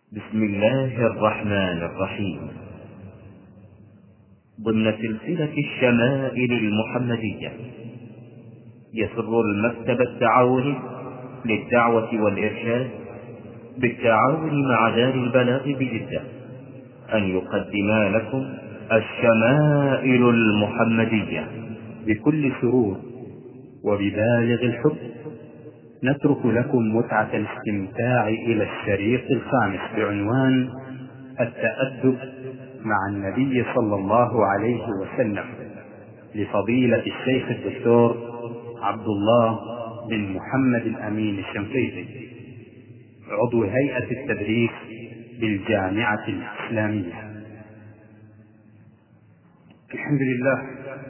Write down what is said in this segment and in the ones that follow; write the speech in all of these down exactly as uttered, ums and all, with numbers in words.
بسم الله الرحمن الرحيم. ضمن سلسلة الشمائل المحمدية، يسر المكتب التعاوني للدعوة والإرشاد بالتعاون مع دار البلاغ بجدة أن يقدم لكم الشمائل المحمدية. بكل سرور وببالغ الحب نترك لكم متعة الاستمتاع إلى الشريط الخامس بعنوان التأدب مع النبي صلى الله عليه وسلم لفضيلة الشيخ الدكتور عبد الله بن محمد الأمين الشنقيطي، عضو هيئة التدريس بالجامعة الإسلامية. الحمد لله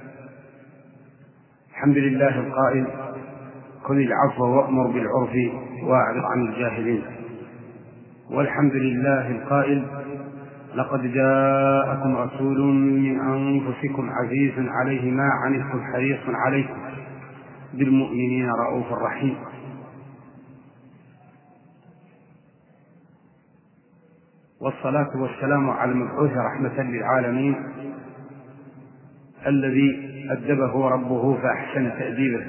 الحمد لله القائل: خذ العفو وأمر بالعرف وأعرض عن الجاهلين. والحمد لله القائل: لقد جاءكم رسول من أنفسكم عزيز عليه ما عنتم حريص عليكم بالمؤمنين رؤوف رحيم. والصلاة والسلام على المبعوث رحمة للعالمين الذي أدبه ربه فأحسن تأديبه،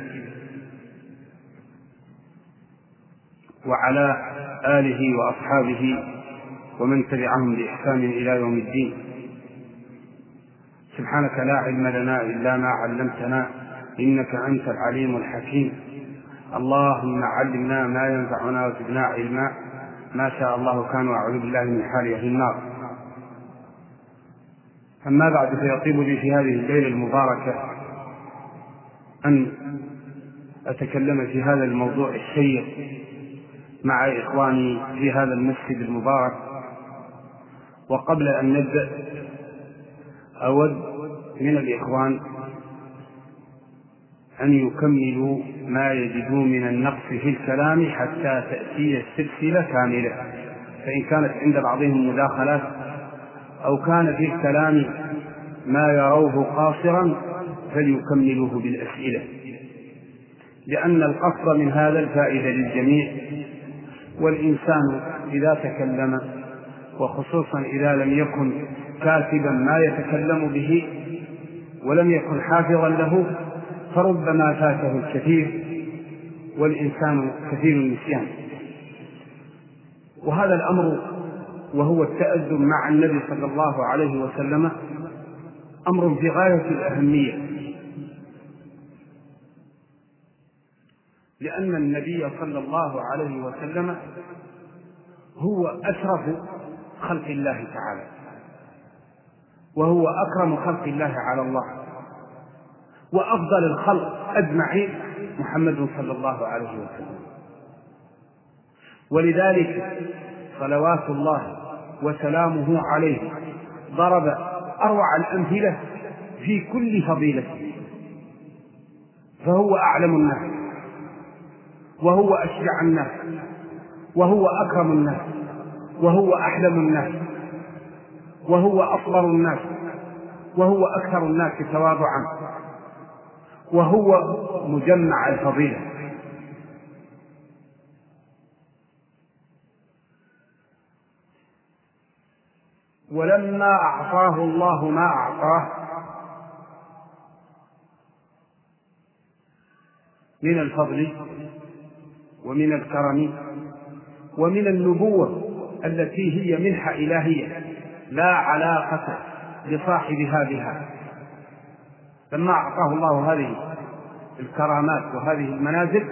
وعلى آله وأصحابه ومن تبعهم بإحسان إلى يوم الدين. سبحانك لا علم لنا إلا ما علمتنا إنك أنت العليم الحكيم. اللهم علمنا ما ينفعنا وزدنا علما، ما شاء الله كان، وأعوذ بالله من حال أهل النار. أما بعد، فيطيب لي في هذه الليلة المباركة أن أتكلم في هذا الموضوع الشيق مع إخواني في هذا المسجد المبارك. وقبل أن نبدأ أود من الإخوان أن يكملوا ما يجدوا من النقص في الكلام حتى تأتي السلسلة كاملة، فإن كانت عند بعضهم مداخلات أو كان في الكلام ما يروه قاصرا فليكملوه بالأسئلة، لأن القصد من هذا الفائدة للجميع. والإنسان إذا تكلم، وخصوصا إذا لم يكن كاتبا ما يتكلم به ولم يكن حافظا له، فربما فاته الكثير، والإنسان كثير النسيان. وهذا الأمر وهو التأدب مع النبي صلى الله عليه وسلم أمر في غاية الأهمية، لأن النبي صلى الله عليه وسلم هو أشرف خلق الله تعالى، وهو أكرم خلق الله على الله، وأفضل الخلق أجمعين محمد صلى الله عليه وسلم. ولذلك صلوات الله وسلامه عليه ضرب أروع الأمثلة في كل فضيلة، فهو أعلم الناس، وهو أشجع الناس، وهو أكرم الناس، وهو أحلم الناس، وهو أصبر الناس، وهو أكثر الناس تواضعا، وهو مجمع الفضيلة. ولما أعطاه الله ما أعطاه من الفضل ومن الكرم ومن النبوة التي هي منحة إلهية لا علاقة لصاحبها بها، لما أعطاه الله هذه الكرامات وهذه المنازل،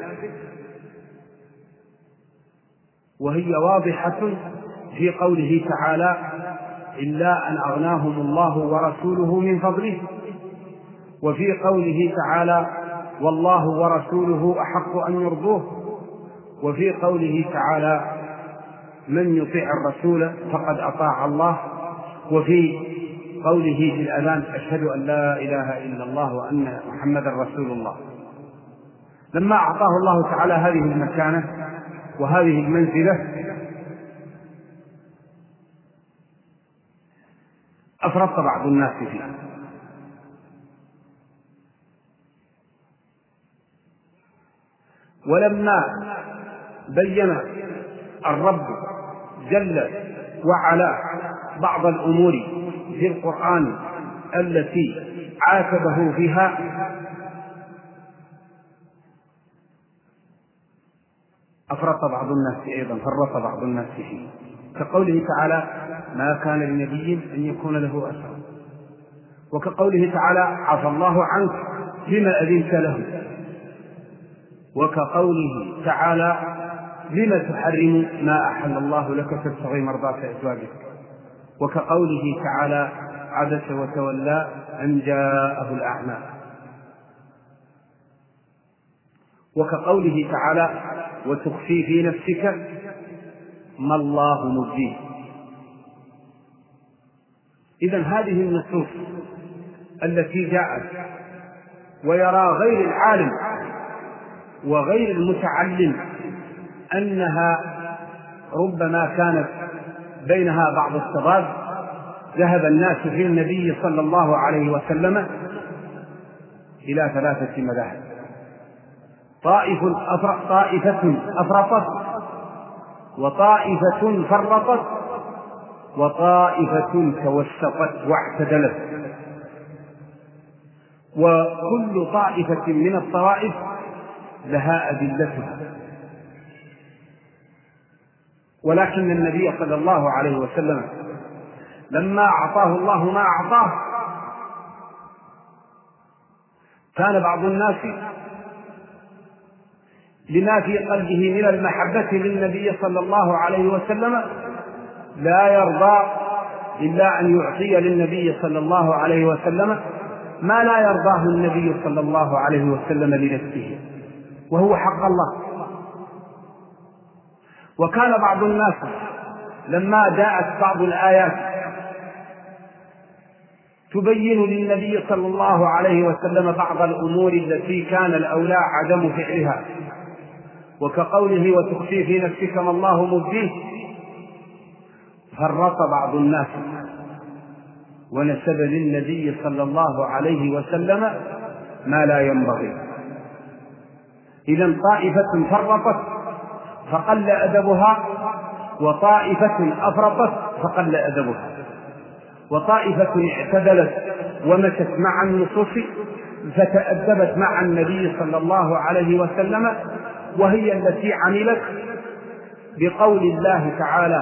وهي واضحة في قوله تعالى: إلا أن أغناهم الله ورسوله من فضله، وفي قوله تعالى: والله ورسوله أحق أن يرضوه، وفي قوله تعالى: من يطيع الرسول فقد أطاع الله، وفي قوله في الأذان: أشهد أن لا إله إلا الله وأن محمدا رسول الله. لما أعطاه الله تعالى هذه المكانة وهذه المنزلة أفرط بعض الناس فيها، ولما بين الرب جل وعلا بعض الأمور في القرآن التي عاتبه فيها أفرط بعض الناس أيضا فرط بعض الناس فيه، كقوله تعالى ما كان لنبي أن يكون له أسرى، وكقوله تعالى عفى الله عنك لما أذنت له، وكقوله تعالى لما تحرم ما أحل الله لك تبتغي مرضات أزواجك، وكقوله تعالى عبس وتولى أن جاءه الأعمى، وكقوله تعالى وتخفي في نفسك ما الله مبديه. إذن هذه النصوص التي جاءت ويرى غير العالم وغير المتعلم أنها ربما كانت بينها بعض التضاد، ذهب الناس في النبي صلى الله عليه وسلم إلى ثلاثة مذاهب: طائفة أفرطت، وطائفة فرطت، وطائفة توسطت واعتدلت. وكل طائفة من الطوائف لها أدلتها، ولكن النبي صلى الله عليه وسلم لما أعطاه الله ما أعطاه كان بعض الناس لما في قلبه من المحبة للنبي صلى الله عليه وسلم لا يرضى إلا أن يعطي للنبي صلى الله عليه وسلم ما لا يرضاه النبي صلى الله عليه وسلم لنفسه، وهو حق الله. وكان بعض الناس لما جاءت بعض الآيات تبين للنبي صلى الله عليه وسلم بعض الأمور التي كان الأولى عدم فعلها، وكقوله وتخفي في نفسك ما الله مبديه، فرط بعض الناس ونسب للنبي صلى الله عليه وسلم ما لا ينبغي. إذن طائفة فرطت فقل أدبها، وطائفة أفرطت فقل أدبها، وطائفة اعتدلت ومشت مع النصوص فتأدبت مع النبي صلى الله عليه وسلم، وهي التي عملت بقول الله تعالى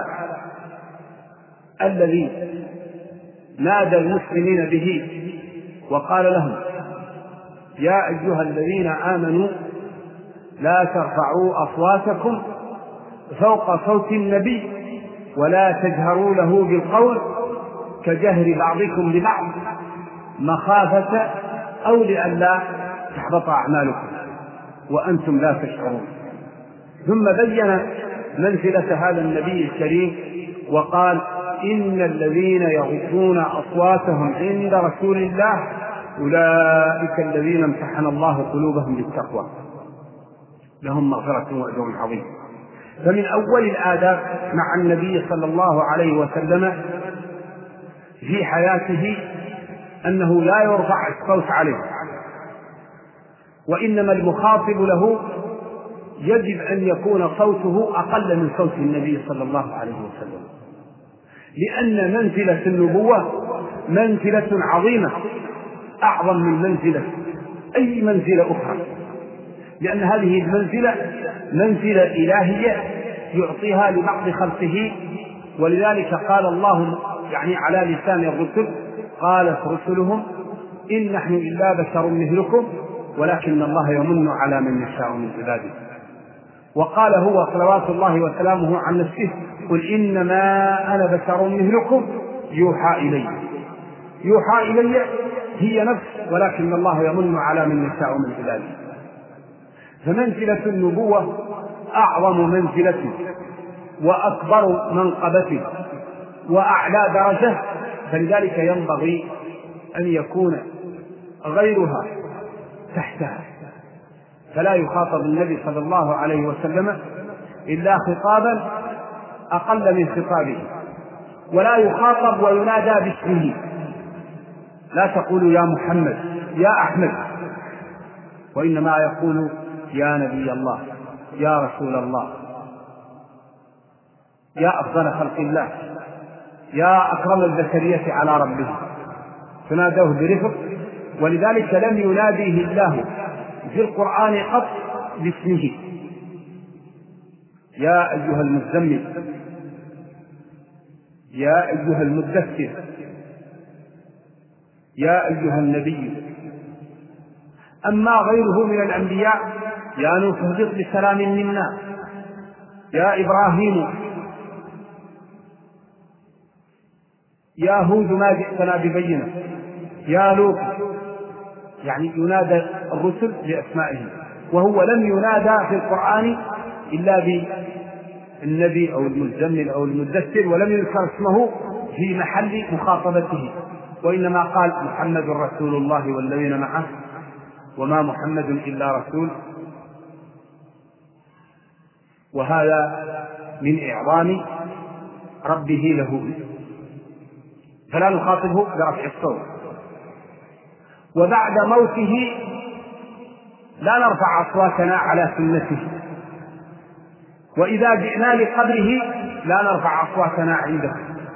الذي نادى المسلمين به وقال لهم يا أيها الذين آمنوا لا ترفعوا أصواتكم فوق صوت النبي ولا تجهروا له بالقول كجهر بعضكم لبعض مخافة أو لئلا تحبط أعمالكم وأنتم لا تشعرون. ثم بين منزلة هذا النبي الكريم وقال إن الذين يغضون أصواتهم عند رسول الله أولئك الذين امتحن الله قلوبهم للتقوى لهم مغفرة وأجر عظيم. فمن أول الآداب مع النبي صلى الله عليه وسلم في حياته أنه لا يرفع الصوت عليه، وإنما المخاطب له يجب أن يكون صوته أقل من صوت النبي صلى الله عليه وسلم، لأن منزلة النبوة منزلة عظيمة أعظم من منزلة أي منزلة أخرى، لأن هذه المنزلة منزلة إلهية يعطيها لبعض خلقه. ولذلك قال الله يعني على لسان الرسل قالت رسلهم إن نحن إلا بشر مثلكم ولكن الله يمن على من يشاء من عباده. وقال هو صلوات الله وسلامه عن نفسه قل إنما أنا بشر مثلكم يوحى إلي. يوحى إلي هي نفس ولكن الله يمن على من يشاء من عباده. فمنزلة النبوة أعظم منزلة وأكبر منقبة وأعلى درجة، فلذلك ينبغي أن يكون غيرها تحتها، فلا يخاطب النبي صلى الله عليه وسلم إلا خطابا أقل من خطابه، ولا يخاطب وينادى باسمه، لا تقول يا محمد يا أحمد، وإنما يقول يا نبي الله يا رسول الله. يا أفضل خلق الله، يا أكرم البشرية على ربه، فنادوه برفق. ولذلك لم يناديه الله في القرآن قط باسمه: يا أيها المزمل، يا أيها المدثر، يا أيها النبي. أما غيره من الأنبياء: يا نوح اهبط بسلام منا، يا إبراهيم، يا هود ما جئتنا ببينة، يا لوط. يعني ينادى الرسل بأسمائهم، وهو لم ينادى في القرآن إلا بالنبي أو المزمل أو المدثر، ولم يذكر اسمه في محل مخاطبته، وإنما قال محمد رسول الله والذين معه، وما محمد إلا رسول. وهذا من إعظام ربه له، فلا نخاطبه برفع الصوت. وبعد موته لا نرفع أصواتنا على سنته، وإذا جئنا لقبره لا نرفع أصواتنا عنده.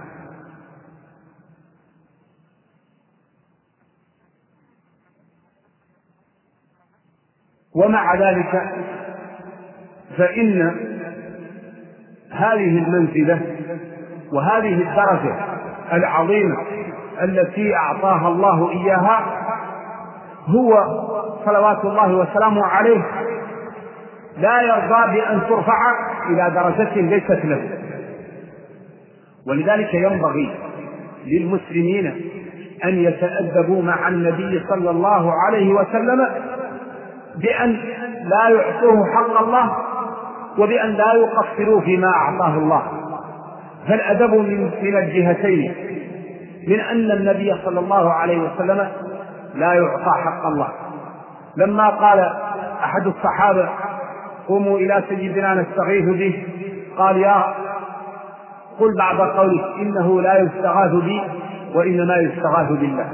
ومع ذلك فإن هذه المنزلة وهذه الدرجة العظيمة التي أعطاها الله إياها هو صلوات الله وسلامه عليه لا يرضى بأن ترفع إلى درجة ليست له. ولذلك ينبغي للمسلمين أن يتأدبوا مع النبي صلى الله عليه وسلم بأن لا يعطوه حق الله، وبأن لا يقصروا فيما أعطاه الله. فالأدب من الجهتين: من أن النبي صلى الله عليه وسلم لا يعطى حق الله. لما قال أحد الصحابة: قوموا إلى سيدنا نستغيث به، قال: يا قل بعض قوله إنه لا يستغاث بي وإنما يستغاث بالله.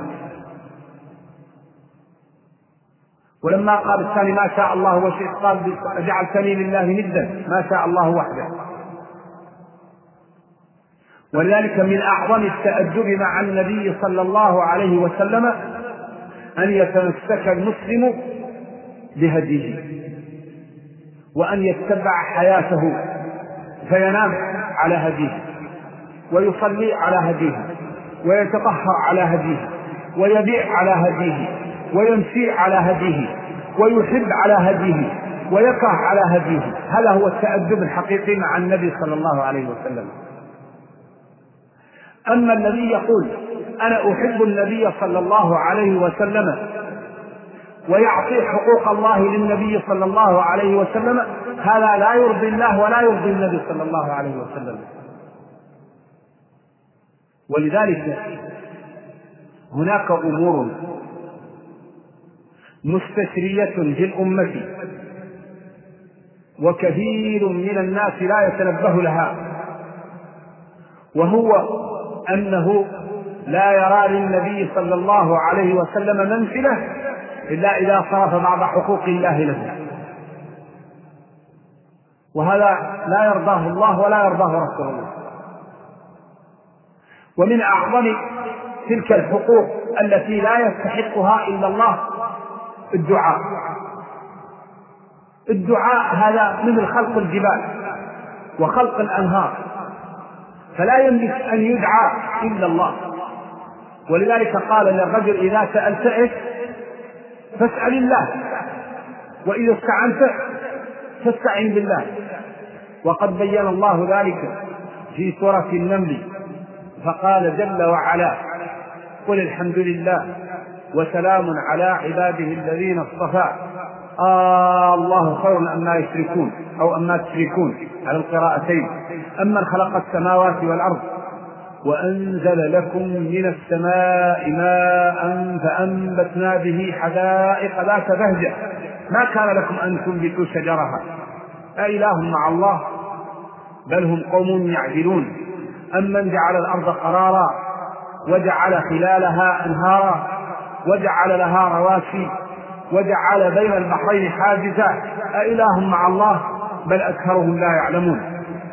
ولما قال الثاني: ما شاء الله وشئت، قال: جعلتني لله ندا، ما شاء الله وحده. ولذلك من أعظم التأدب مع النبي صلى الله عليه وسلم أن يتمسك المسلم بهديه، وأن يتبع حياته فينام على هديه، ويصلي على هديه، ويتطهر على هديه، ويبيع على هديه، ويمشي على هديه، ويحب على هديه، ويكره على هديه. هذا هو التأدب الحقيقي مع النبي صلى الله عليه وسلم. أما الذي يقول أنا أحب النبي صلى الله عليه وسلم ويعطي حقوق الله للنبي صلى الله عليه وسلم، هذا لا يرضي الله ولا يرضي النبي صلى الله عليه وسلم. ولذلك هناك أمور مستشرية في الأمة وكثير من الناس لا يتنبه لها، وهو أنه لا يرى للنبي صلى الله عليه وسلم منزلة إلا إذا صرف بعض حقوق الله له، وهذا لا يرضاه الله ولا يرضاه رسول الله. ومن أعظم تلك الحقوق التي لا يستحقها إلا الله الدعاء. الدعاء هذا مثل خلق الجبال وخلق الأنهار، فلا يملك أن يدعى إلا الله. ولذلك قال للرجل: إذا سألت إيش فاسأل الله، وإذا استعنت فاستعن بالله. وقد بين الله ذلك في سورة النمل فقال جل وعلا: قل الحمد لله وسلام على عباده الذين اصطفى آه الله خير أما يشركون أو أما تشركون على القراءتين. أمن خلق السماوات والأرض وأنزل لكم من السماء ماء فأنبتنا به حدائق ذات بهجة ما كان لكم أن تنبتوا شجرها أإله مع الله بل هم قوم يعدلون. أمن جعل الأرض قرارا وجعل خلالها أنهارا وجعل لها رواسي وجعل بين البحرين حاجزا أإله مع الله بل أكثرهم لا يعلمون.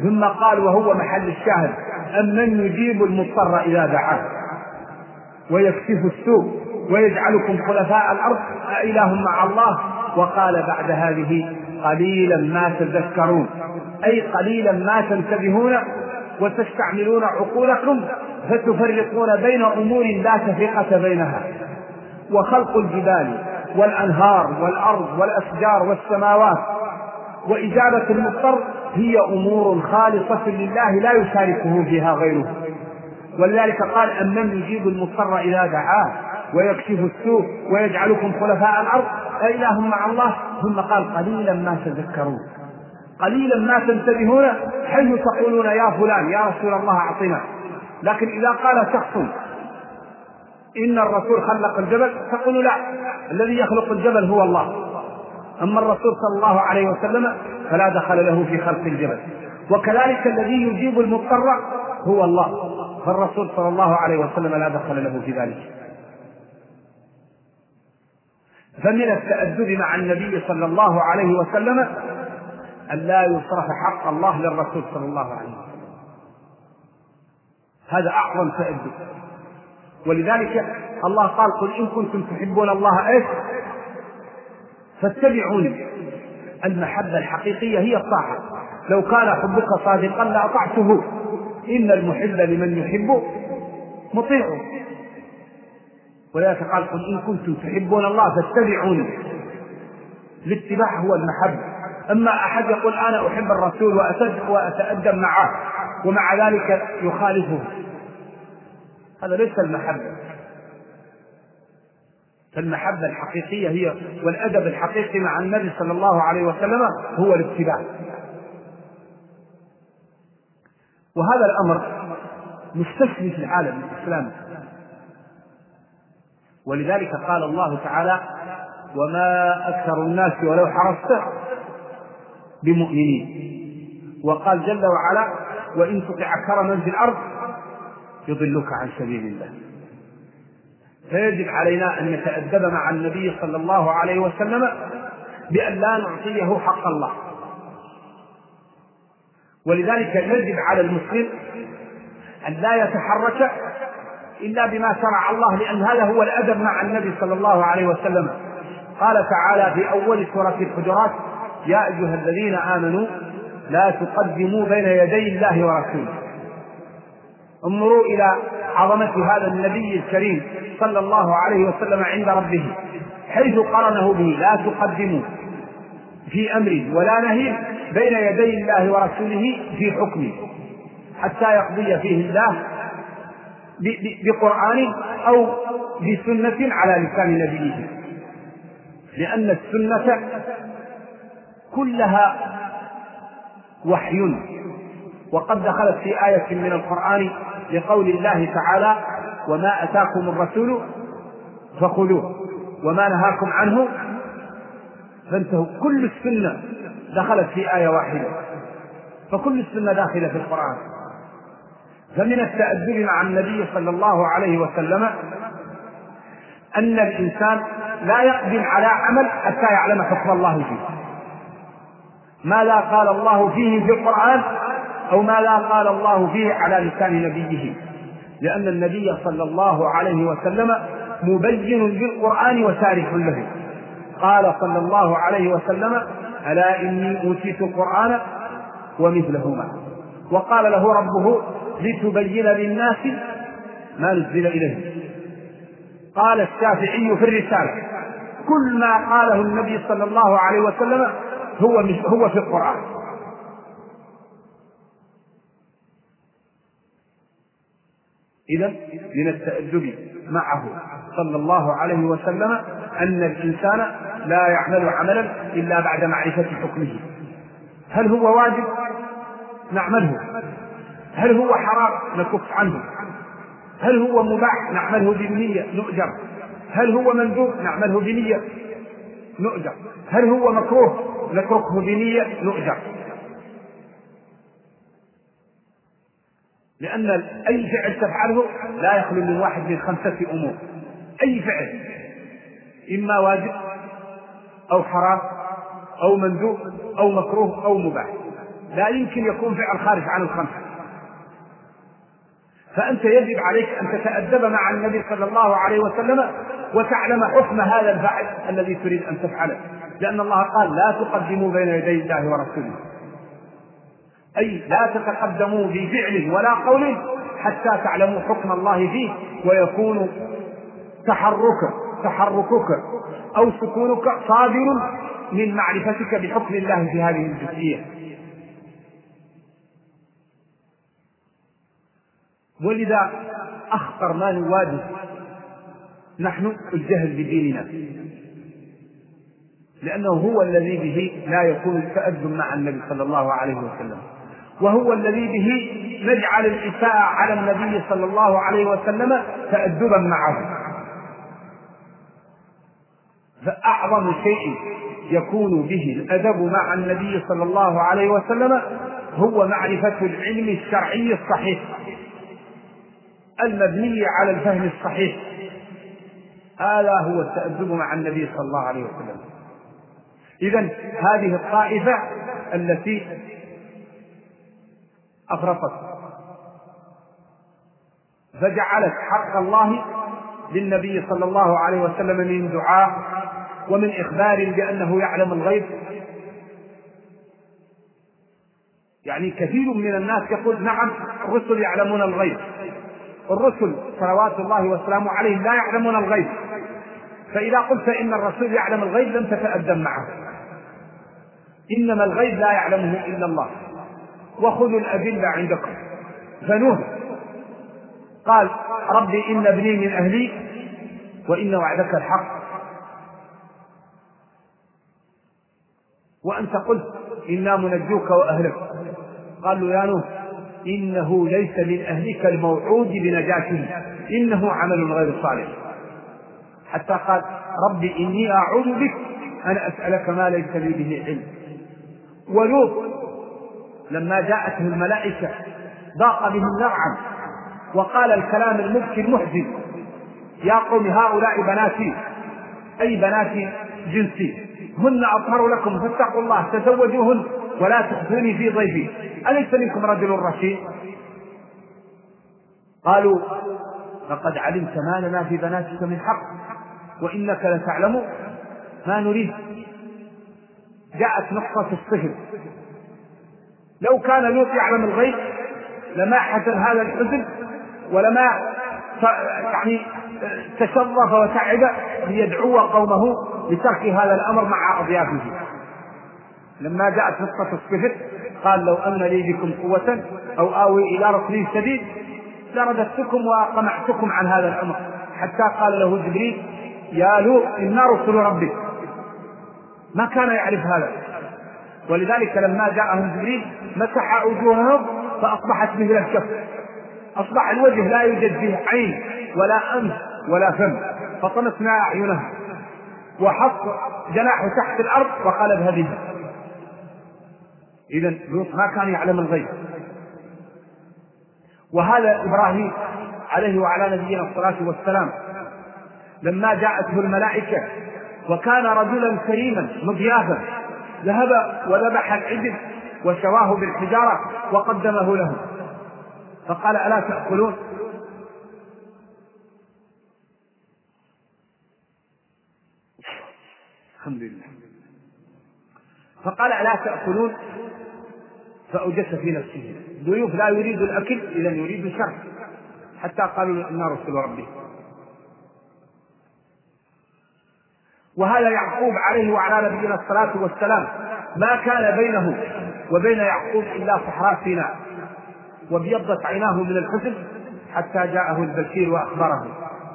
ثم قال وهو محل الشاهد: أمن يجيب المضطر إذا دعاه ويكشف السوء ويجعلكم خلفاء الأرض أإله مع الله. وقال بعد هذه: قليلا ما تذكرون، أي قليلا ما تنتبهون وتستعملون عقولكم فتفرقون بين أمور لا تفرقة بينها. وخلق الجبال والأنهار والأرض والأشجار والسماوات وإجابة المضطر هي أمور خالصة لله لا يشاركه فيها غيره. ولذلك قال: أمن يجيب المضطر إذا دعاه ويكشف السوء ويجعلكم خلفاء الأرض أإله مع الله. ثم قال: قليلا ما تذكرون، قليلا ما تنتبهون، حيث تقولون يا فلان يا رسول الله أعطنا. لكن إذا قال شخص إن الرسول خلق الجبل تقول لا، الذي يخلق الجبل هو الله. أما الرسول صلى الله عليه وسلم فلا دخل له في خلق الجبل. وكذلك الذي يجيب المضطر هو الله، فالرسول صلى الله عليه وسلم لا دخل له في ذلك. فمن التأدب مع النبي صلى الله عليه وسلم أن لا يصرف حق الله للرسول صلى الله عليه وسلم، هذا أعظم تأدب. ولذلك الله قال: قل إن كنتم تحبون الله إيش فاتبعوني. المحبة الحقيقية هي الطاعة. لو كان حبك صادقا لأطعته، إن المحب لمن يحب مطيعه. ولذلك قال: قل إن كنتم تحبون الله فاتبعوني. الاتباع هو المحبة. أما أحد يقول أنا أحب الرسول وأتأدب معه ومع ذلك يخالفه، هذا ليس المحبة. فالمحبة الحقيقية هي والأدب الحقيقي مع النبي صلى الله عليه وسلم هو الاتباع. وهذا الأمر مستشري في العالم الإسلامي. ولذلك قال الله تعالى: وما أكثر الناس ولو حرصت بمؤمنين. وقال جل وعلا: وإن تطع أكثر من في الأرض يضلك عن سبيل الله. فيجب علينا أن نتأدب مع النبي صلى الله عليه وسلم بأن لا نعطيه حق الله. ولذلك يجب على المسلم أن لا يتحرك إلا بما شرع الله، لأن هذا هو الأدب مع النبي صلى الله عليه وسلم. قال تعالى في أول سورة الحجرات: يا أيها الذين آمنوا لا تقدموا بين يدي الله ورسوله. انظروا إلى عظمة هذا النبي الكريم صلى الله عليه وسلم عند ربه، حيث قرنه به: لا تقدموا في أمر ولا نهي بين يدي الله ورسوله في حكمه حتى يقضي فيه الله بقرآن أو بسنة على لسان نبيه. لأن السنة كلها وحي، وقد دخلت في آية من القرآن لقول الله تعالى: وما أتاكم الرسول فخذوه وما نهاكم عنه فانتهوا. كل السنة دخلت في آية واحدة، فكل السنة داخلة في القرآن. فمن التأدب مع النبي صلى الله عليه وسلم أن الإنسان لا يقدم على عمل حتى يعلم حكم الله فيه، ماذا قال الله فيه في القرآن أو ماذا قال الله فيه على لسان نبيه. لأن النبي صلى الله عليه وسلم مبين بالقرآن وشارح له. قال صلى الله عليه وسلم: ألا إني أوتيت القرآن ومثله معه. وقال له ربه: لتبين للناس ما نزل إليه. قال الشافعي في الرسالة: كل ما قاله النبي صلى الله عليه وسلم هو هو في القرآن. إذن من التأدب معه صلى الله عليه وسلم أن الإنسان لا يعمل عملا إلا بعد معرفة حكمه. هل هو واجب؟ نعمله. هل هو حرام؟ نكف عنه. هل هو مباح؟ نعمله بنية نؤجر. هل هو مندوب؟ نعمله بنية نؤجر. هل هو مكروه؟ نتركه بنية نؤجر. لأن أي فعل تفعله لا يخلو من واحد من خمسة أمور. أي فعل إما واجب أو حرام أو مندوب أو مكروه أو مباح. لا يمكن يكون فعل خارج عن الخمسة. فأنت يجب عليك أن تتأدب مع النبي صلى الله عليه وسلم وتعلم حكم هذا الفعل الذي تريد أن تفعله، لأن الله قال لا تقدموا بين يدي الله ورسوله، أي لا تتقدموا بفعل ولا قول حتى تعلموا حكم الله فيه، ويكون تحركك تحركك أو سكونك صادر من معرفتك بحكم الله في هذه الجزئية. ولذا أخطر ما نواجه نحن الجهل بديننا، لأنه هو الذي به لا يكون التأدب مع النبي صلى الله عليه وسلم، وهو الذي به نجعل الإساءة على النبي صلى الله عليه وسلم تأدبا معه. فأعظم شيء يكون به الأدب مع النبي صلى الله عليه وسلم هو معرفة العلم الشرعي الصحيح المبني على الفهم الصحيح. هذا هو التأدب مع النبي صلى الله عليه وسلم. إذن هذه الطائفة التي أفرطت فجعلت حق الله للنبي صلى الله عليه وسلم من دعاء ومن إخبار بأنه يعلم الغيب. يعني كثير من الناس يقول نعم الرسل يعلمون الغيب، الرسل صلوات الله وسلامه عليهم لا يعلمون الغيب. فإذا قلت إن الرسول يعلم الغيب لم تتأدب معه، إنما الغيب لا يعلمه إلا الله. وخذوا الأدلة عندكم. فنوح قال ربي إن ابني من أهلي وإن وعدك الحق، وأنت قلت إنا منجوك وأهلك. قالوا يا نوح إنه ليس من أهلك الموعود بنجاته، إنه عمل غير صالح. حتى قال ربي إني أعوذ بك أن أسألك ما ليس لي به علم. ولوط لما جاءته الملائكة ضاق به ذرعا وقال الكلام المبكي المحزن يا قوم هؤلاء بناتي، أي بنات جنسي، هن أطهر لكم فاتقوا الله تزوجوهن ولا تخزوني في ضيفي أليس منكم رجل رشيد. قالوا لقد علمت ما لنا في بناتك من حق وإنك لتعلم ما نريد. جاءت نقطة الصهر. لو كان لوط يعلم الغيب لما حزن هذا الحزن ولما يعني تشرف وتعب ليدعو قومه لترك هذا الأمر مع أضيافه. لما جاءت نقطة الصهر قال لو أن لي بكم قوة أو آوي إلى ركن شديد لرددتكم وقمعتكم عن هذا الأمر. حتى قال له جبريل يا لوط إنا رسل ربك. ما كان يعرف هذا، ولذلك لما جاءهم جبريل مسح وجوههم فأصبحت مثل الكف، أصبح الوجه لا يوجد فيه عين ولا أنف ولا فم، فطمسنا أعينها وحط جناحه تحت الأرض وقلبها بها. إذن لوط ما كان يعلم الغيب. وهذا إبراهيم عليه وعلى نبينا الصلاة والسلام لما جاءته الملائكة وكان رجلا كريما مضيافا ذهب وذبح العجل وشواه بالحجارة وقدمه له، فقال ألا تأكلون؟ الحمد لله. فقال ألا تأكلون؟ فأوجس في نفسه ضيوف لا يريد الأكل إذا يريد الشر، حتى قالوا إنا رسل ربه. وهذا يعقوب عليه وعلى نبينا الصلاة والسلام ما كان بينه وبين يعقوب إلا صحراء سيناء، وابيضت عيناه من الحزن حتى جاءه البشير وأخبره.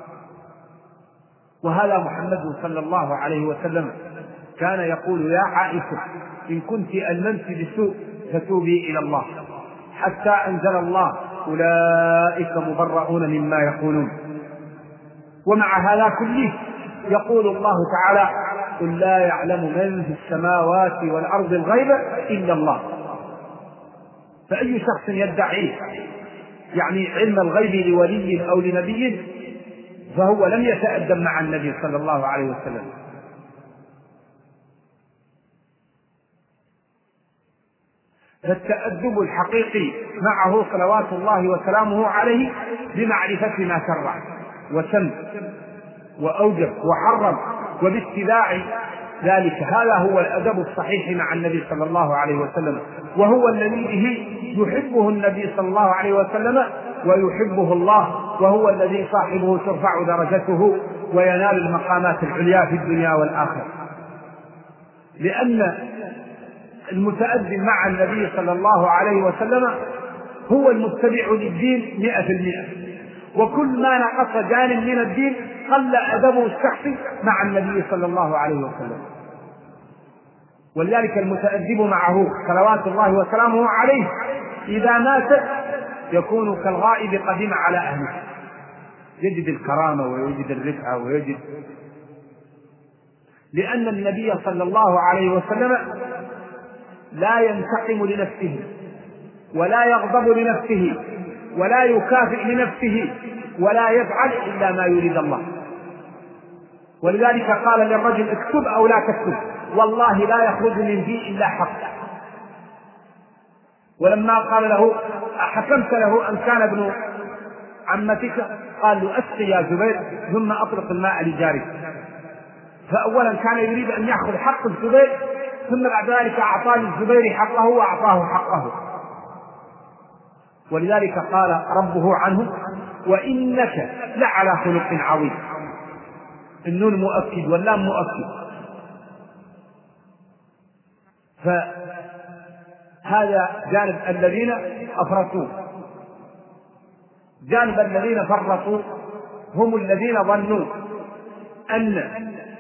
وهذا محمد صلى الله عليه وسلم كان يقول يا عائشة إن كنت ألمنت بسوء فتوبي إلى الله، حتى أنزل الله أولئك مبرؤون مما يقولون. ومع هذا كله يقول الله تعالى قل لا يعلم من في السماوات والأرض الغيب إلا الله. فأي شخص يدعي يعني علم الغيب لولي أو لنبي فهو لم يتأدب مع النبي صلى الله عليه وسلم. فالتأدب الحقيقي معه صلوات الله وسلامه عليه بمعرفة ما شرع وسن وأوجب وحرم وباتباع ذلك، هذا هو الأدب الصحيح مع النبي صلى الله عليه وسلم، وهو الذي به يحبه النبي صلى الله عليه وسلم ويحبه الله، وهو الذي صاحبه ترفع درجته وينال المقامات العليا في الدنيا والآخرة. لأن المتأدب مع النبي صلى الله عليه وسلم هو المتبع للدين مئة في المئة، وكل ما نقص جانب من الدين قل أدبه الشخصي مع النبي صلى الله عليه وسلم. ولذلك المتأدب معه صلوات الله وسلامه عليه إذا مات يكون كالغائب قدم على أهله، يجد الكرامة ويجد الرفعة ويجد، لأن النبي صلى الله عليه وسلم لا ينتقم لنفسه ولا يغضب لنفسه ولا يكافئ لنفسه ولا يفعل إلا ما يريد الله. ولذلك قال للرجل اكتب أو لا تكتب، والله لا يخرج من فيه إلا حق. ولما قال له أحكمت له أن كان ابن عمتك، قال له أسقي يا زبير ثم أطلق الماء لجارك. فأولا كان يريد أن يأخذ حق الزبير، ثم بعد ذلك أعطاه الزبير حقه وأعطاه حقه. ولذلك قال ربه عنه وإنك لعلى خلق عظيم، النون مؤكد واللام مؤكد. فهذا جانب الذين أفرطوا. جانب الذين فرطوا هم الذين ظنوا أن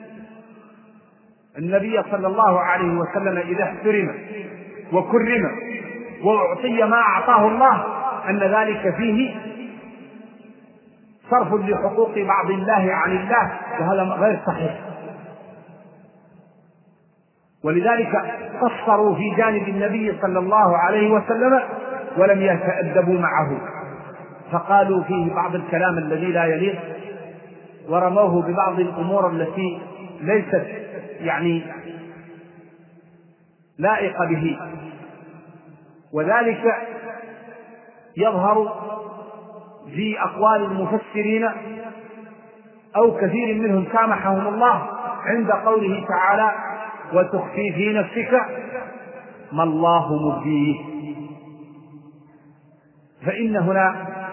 النبي صلى الله عليه وسلم إذا احترم وكرم وأعطي ما أعطاه الله أن ذلك فيه صرف لحقوق بعض الله عن الله، وهذا غير صحيح. ولذلك قصروا في جانب النبي صلى الله عليه وسلم ولم يتأدبوا معه، فقالوا فيه بعض الكلام الذي لا يليق، ورموه ببعض الأمور التي ليست يعني لائقة به. وذلك يظهر في أقوال المفسرين أو كثير منهم سامحهم الله عند قوله تعالى وتخفي في نفسك ما الله مبديه. فإن هنا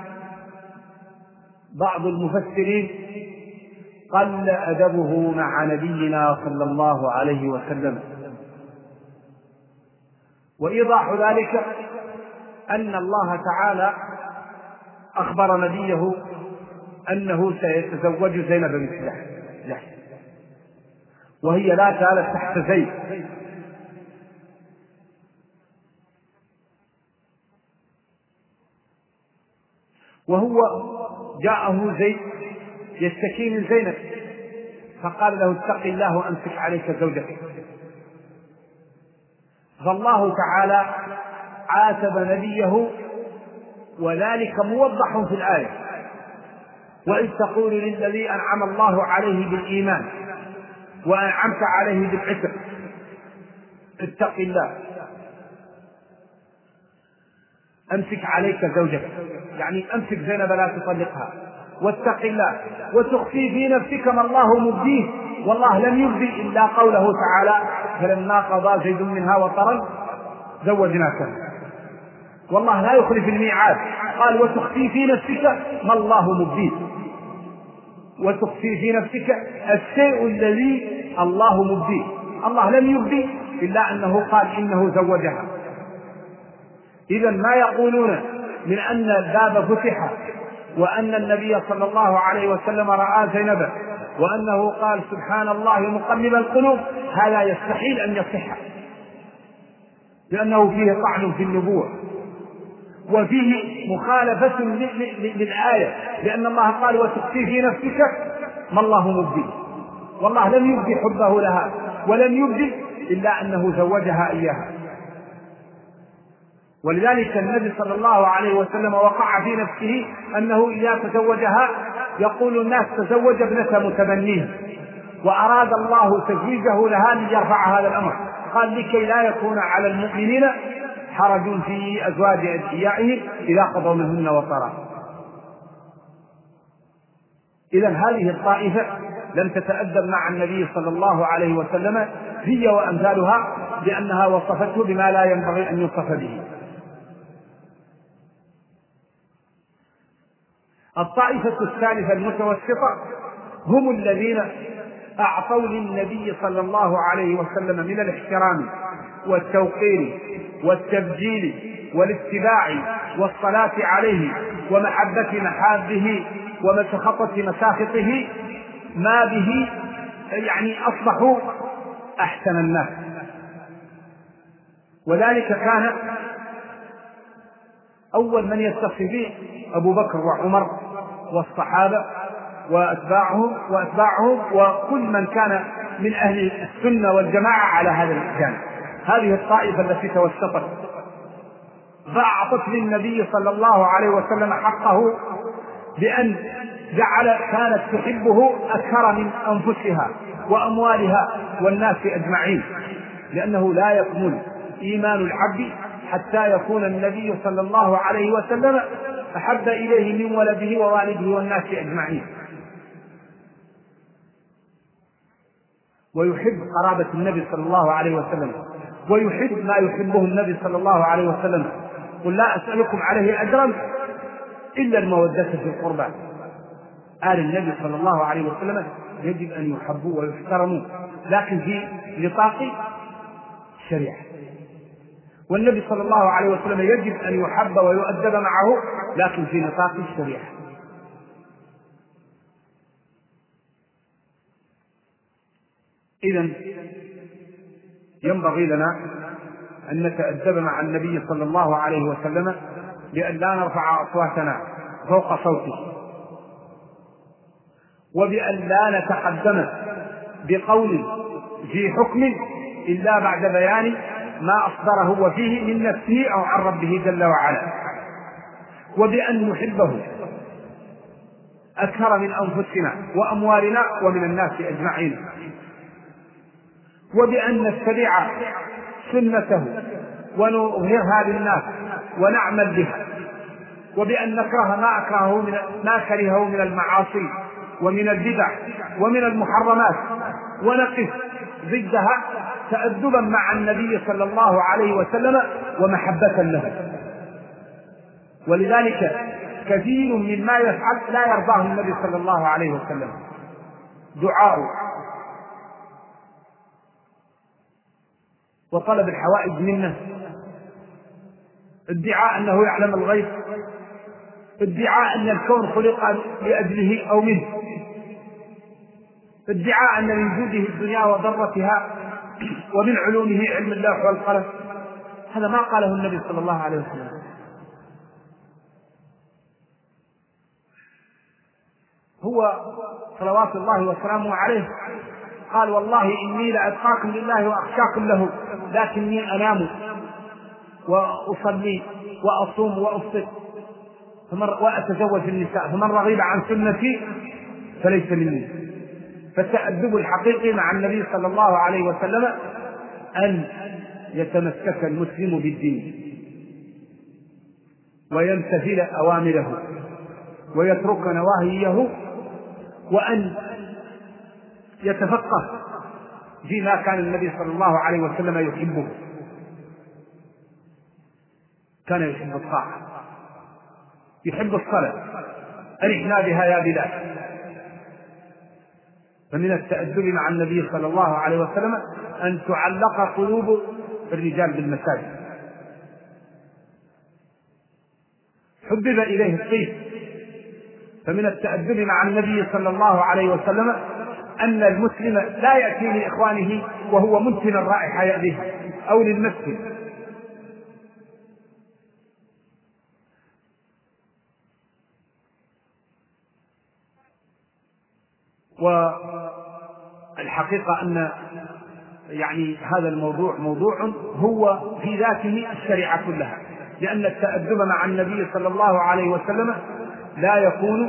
بعض المفسرين قل أدبه مع نبينا صلى الله عليه وسلم. وإيضاح ذلك أن الله تعالى أخبر نبيه أنه سيتزوج زينب بنت جحش، وهي لا زالت تحت زيد، وهو جاءه زيد يشتكي من زينب، فقال له اتق الله وأمسك عليك زوجك. فالله تعالى عاتب نبيه، وذلك موضح في الآية وإذ تقول للذي أنعم الله عليه بالإيمان وأنعمت عليه بالعتق اتق الله أمسك عليك زوجك، يعني أمسك زينب لا تطلقها، واتق الله وتخفي في نفسك ما الله مبديه، والله لم يبدي إلا قوله تعالى فلما قضى زيد منها وطرا زوجناك، والله لا يخلف الميعاد. قال وتخفي في نفسك ما الله مبديه، وتخفي في نفسك الشيء الذي الله مبديه، الله لم يبدي إلا أنه قال إنه زوجها. إذا ما يقولون من أن الباب فتح وأن النبي صلى الله عليه وسلم رأى زينب وأنه قال سبحان الله مقلب القلوب، هذا يستحيل أن يصح، لأنه فيه طعن في النبوة وفيه مخالفة للآية، لأن الله قال وتخفي في نفسك ما الله مبدي، والله لم يبدي حبه لها ولم يبدي إلا أنه زوجها إياها. ولذلك النبي صلى الله عليه وسلم وقع في نفسه أنه إذا تزوجها يقول الناس تزوج ابنة متبنيه، وأراد الله تزويجه لها ليرفع هذا الأمر. قال لكي لا يكون على المؤمنين حرج في أزواج أدعيائهم إذا قضوا منهن وطرا. إذن هذه الطائفة لم تتأدب مع النبي صلى الله عليه وسلم هي وأمثالها لأنها وصفته بما لا ينبغي أن يوصف به. الطائفة الثالثة المتوسطة هم الذين أعطوا للنبي صلى الله عليه وسلم من الاحترام والتوقير والتبجيل والاتباع والصلاة عليه ومحبة محابه ومسخطة مساخطه ما به يعني أصبحوا أحسن الناس. وذلك كان أول من يتصف به أبو بكر وعمر والصحابة وأتباعهم وأتباعهم وكل من كان من أهل السنة والجماعة على هذا الجانب. هذه الطائفة التي توسطت فأعطت للنبي صلى الله عليه وسلم حقه بأن جعل كانت تحبه أكثر من أنفسها وأموالها والناس أجمعين، لأنه لا يكمل إيمان العبد حتى يكون النبي صلى الله عليه وسلم أحب إليه من ولده ووالده والناس أجمعين، ويحب قرابة النبي صلى الله عليه وسلم ويحب ما يحبه النبي صلى الله عليه وسلم. قل لا أسألكم عليه أجرا إلا المودة في القربى. آل النبي صلى الله عليه وسلم يجب أن يحبوا ويحترموا لكن في نطاق الشريعة، والنبي صلى الله عليه وسلم يجب أن يحب ويؤدب معه لكن في نطاق الشريعة. إذن ينبغي لنا أن نتأدب مع النبي صلى الله عليه وسلم بأن لا نرفع أصواتنا فوق صوته، وبأن لا نتقدم بقول في حكم إلا بعد بيان ما أصدره وفيه من نفسه أو عن ربه جل وعلا، وبأن نحبه أكثر من أنفسنا وأموالنا ومن الناس أجمعين، وبأن نتبع سنته ونظهرها للناس ونعمل بها، وبأن نكره ما أكرهه من ما كرهه من المعاصي ومن البدع ومن المحرمات ونقف ضدها تأدبا مع النبي صلى الله عليه وسلم ومحبة له. ولذلك كثير مما يفعل لا يرضاه النبي صلى الله عليه وسلم، دعاء وطلب الحوائج منه، ادعاء أنه يعلم الغيب، ادعاء أن الكون خلق لأجله أو منه، ادعاء أن من جوده الدنيا وضرتها ومن علومه علم اللوح والقلم. هذا ما قاله النبي صلى الله عليه وسلم. هو صلوات الله وسلامه عليه قال والله إني لأتقاكم لله وأخشاكم له لكني أنام وأصلي وأصوم وأفطر وأتزوج النساء فمن رغب عن سنتي فليس مني. فالتأدب الحقيقي مع النبي صلى الله عليه وسلم أن يتمسك المسلم بالدين ويمتثل أوامره ويترك نواهيه، وأن يتفقه فيما كان النبي صلى الله عليه وسلم يحبه. كان يحب الطاعة، يحب الصلاة، أرحنا بها يا بلال. فمن التأدب مع النبي صلى الله عليه وسلم أن تعلق قلوب الرجال بالمساجد. حبب إليه الطيب. فمن التأدب مع النبي صلى الله عليه وسلم أن المسلم لا يأتي لإخوانه وهو منتن الرائحة يأذيه أو للمسجد. والحقيقة أن يعني هذا الموضوع موضوع هو في ذاته الشريعة كلها، لأن التأدب مع النبي صلى الله عليه وسلم لا يكون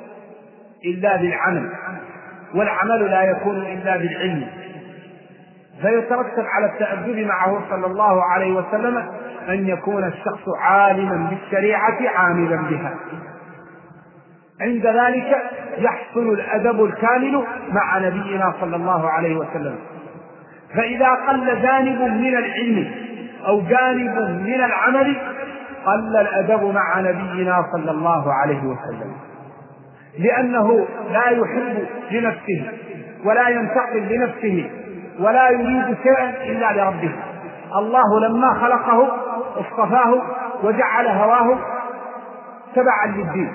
إلا بالعمل، والعمل لا يكون إلا بالعلم، فيترتب على التأدب معه صلى الله عليه وسلم أن يكون الشخص عالما بالشريعة عاملا بها. عند ذلك يحصل الأدب الكامل مع نبينا صلى الله عليه وسلم. فإذا قل جانب من العلم أو جانب من العمل قل الأدب مع نبينا صلى الله عليه وسلم، لأنه لا يحب لنفسه ولا ينتقل لنفسه ولا يريد شيئا إلا لربه. الله لما خلقه اصطفاه وجعل هواه تبعا للدين،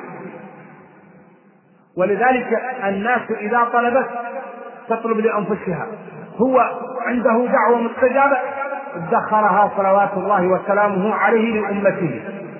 ولذلك الناس إذا طلبت تطلب لأنفسها، هو عنده دعوة مستجابة ادخرها صلوات الله وسلامه عليه لأمته.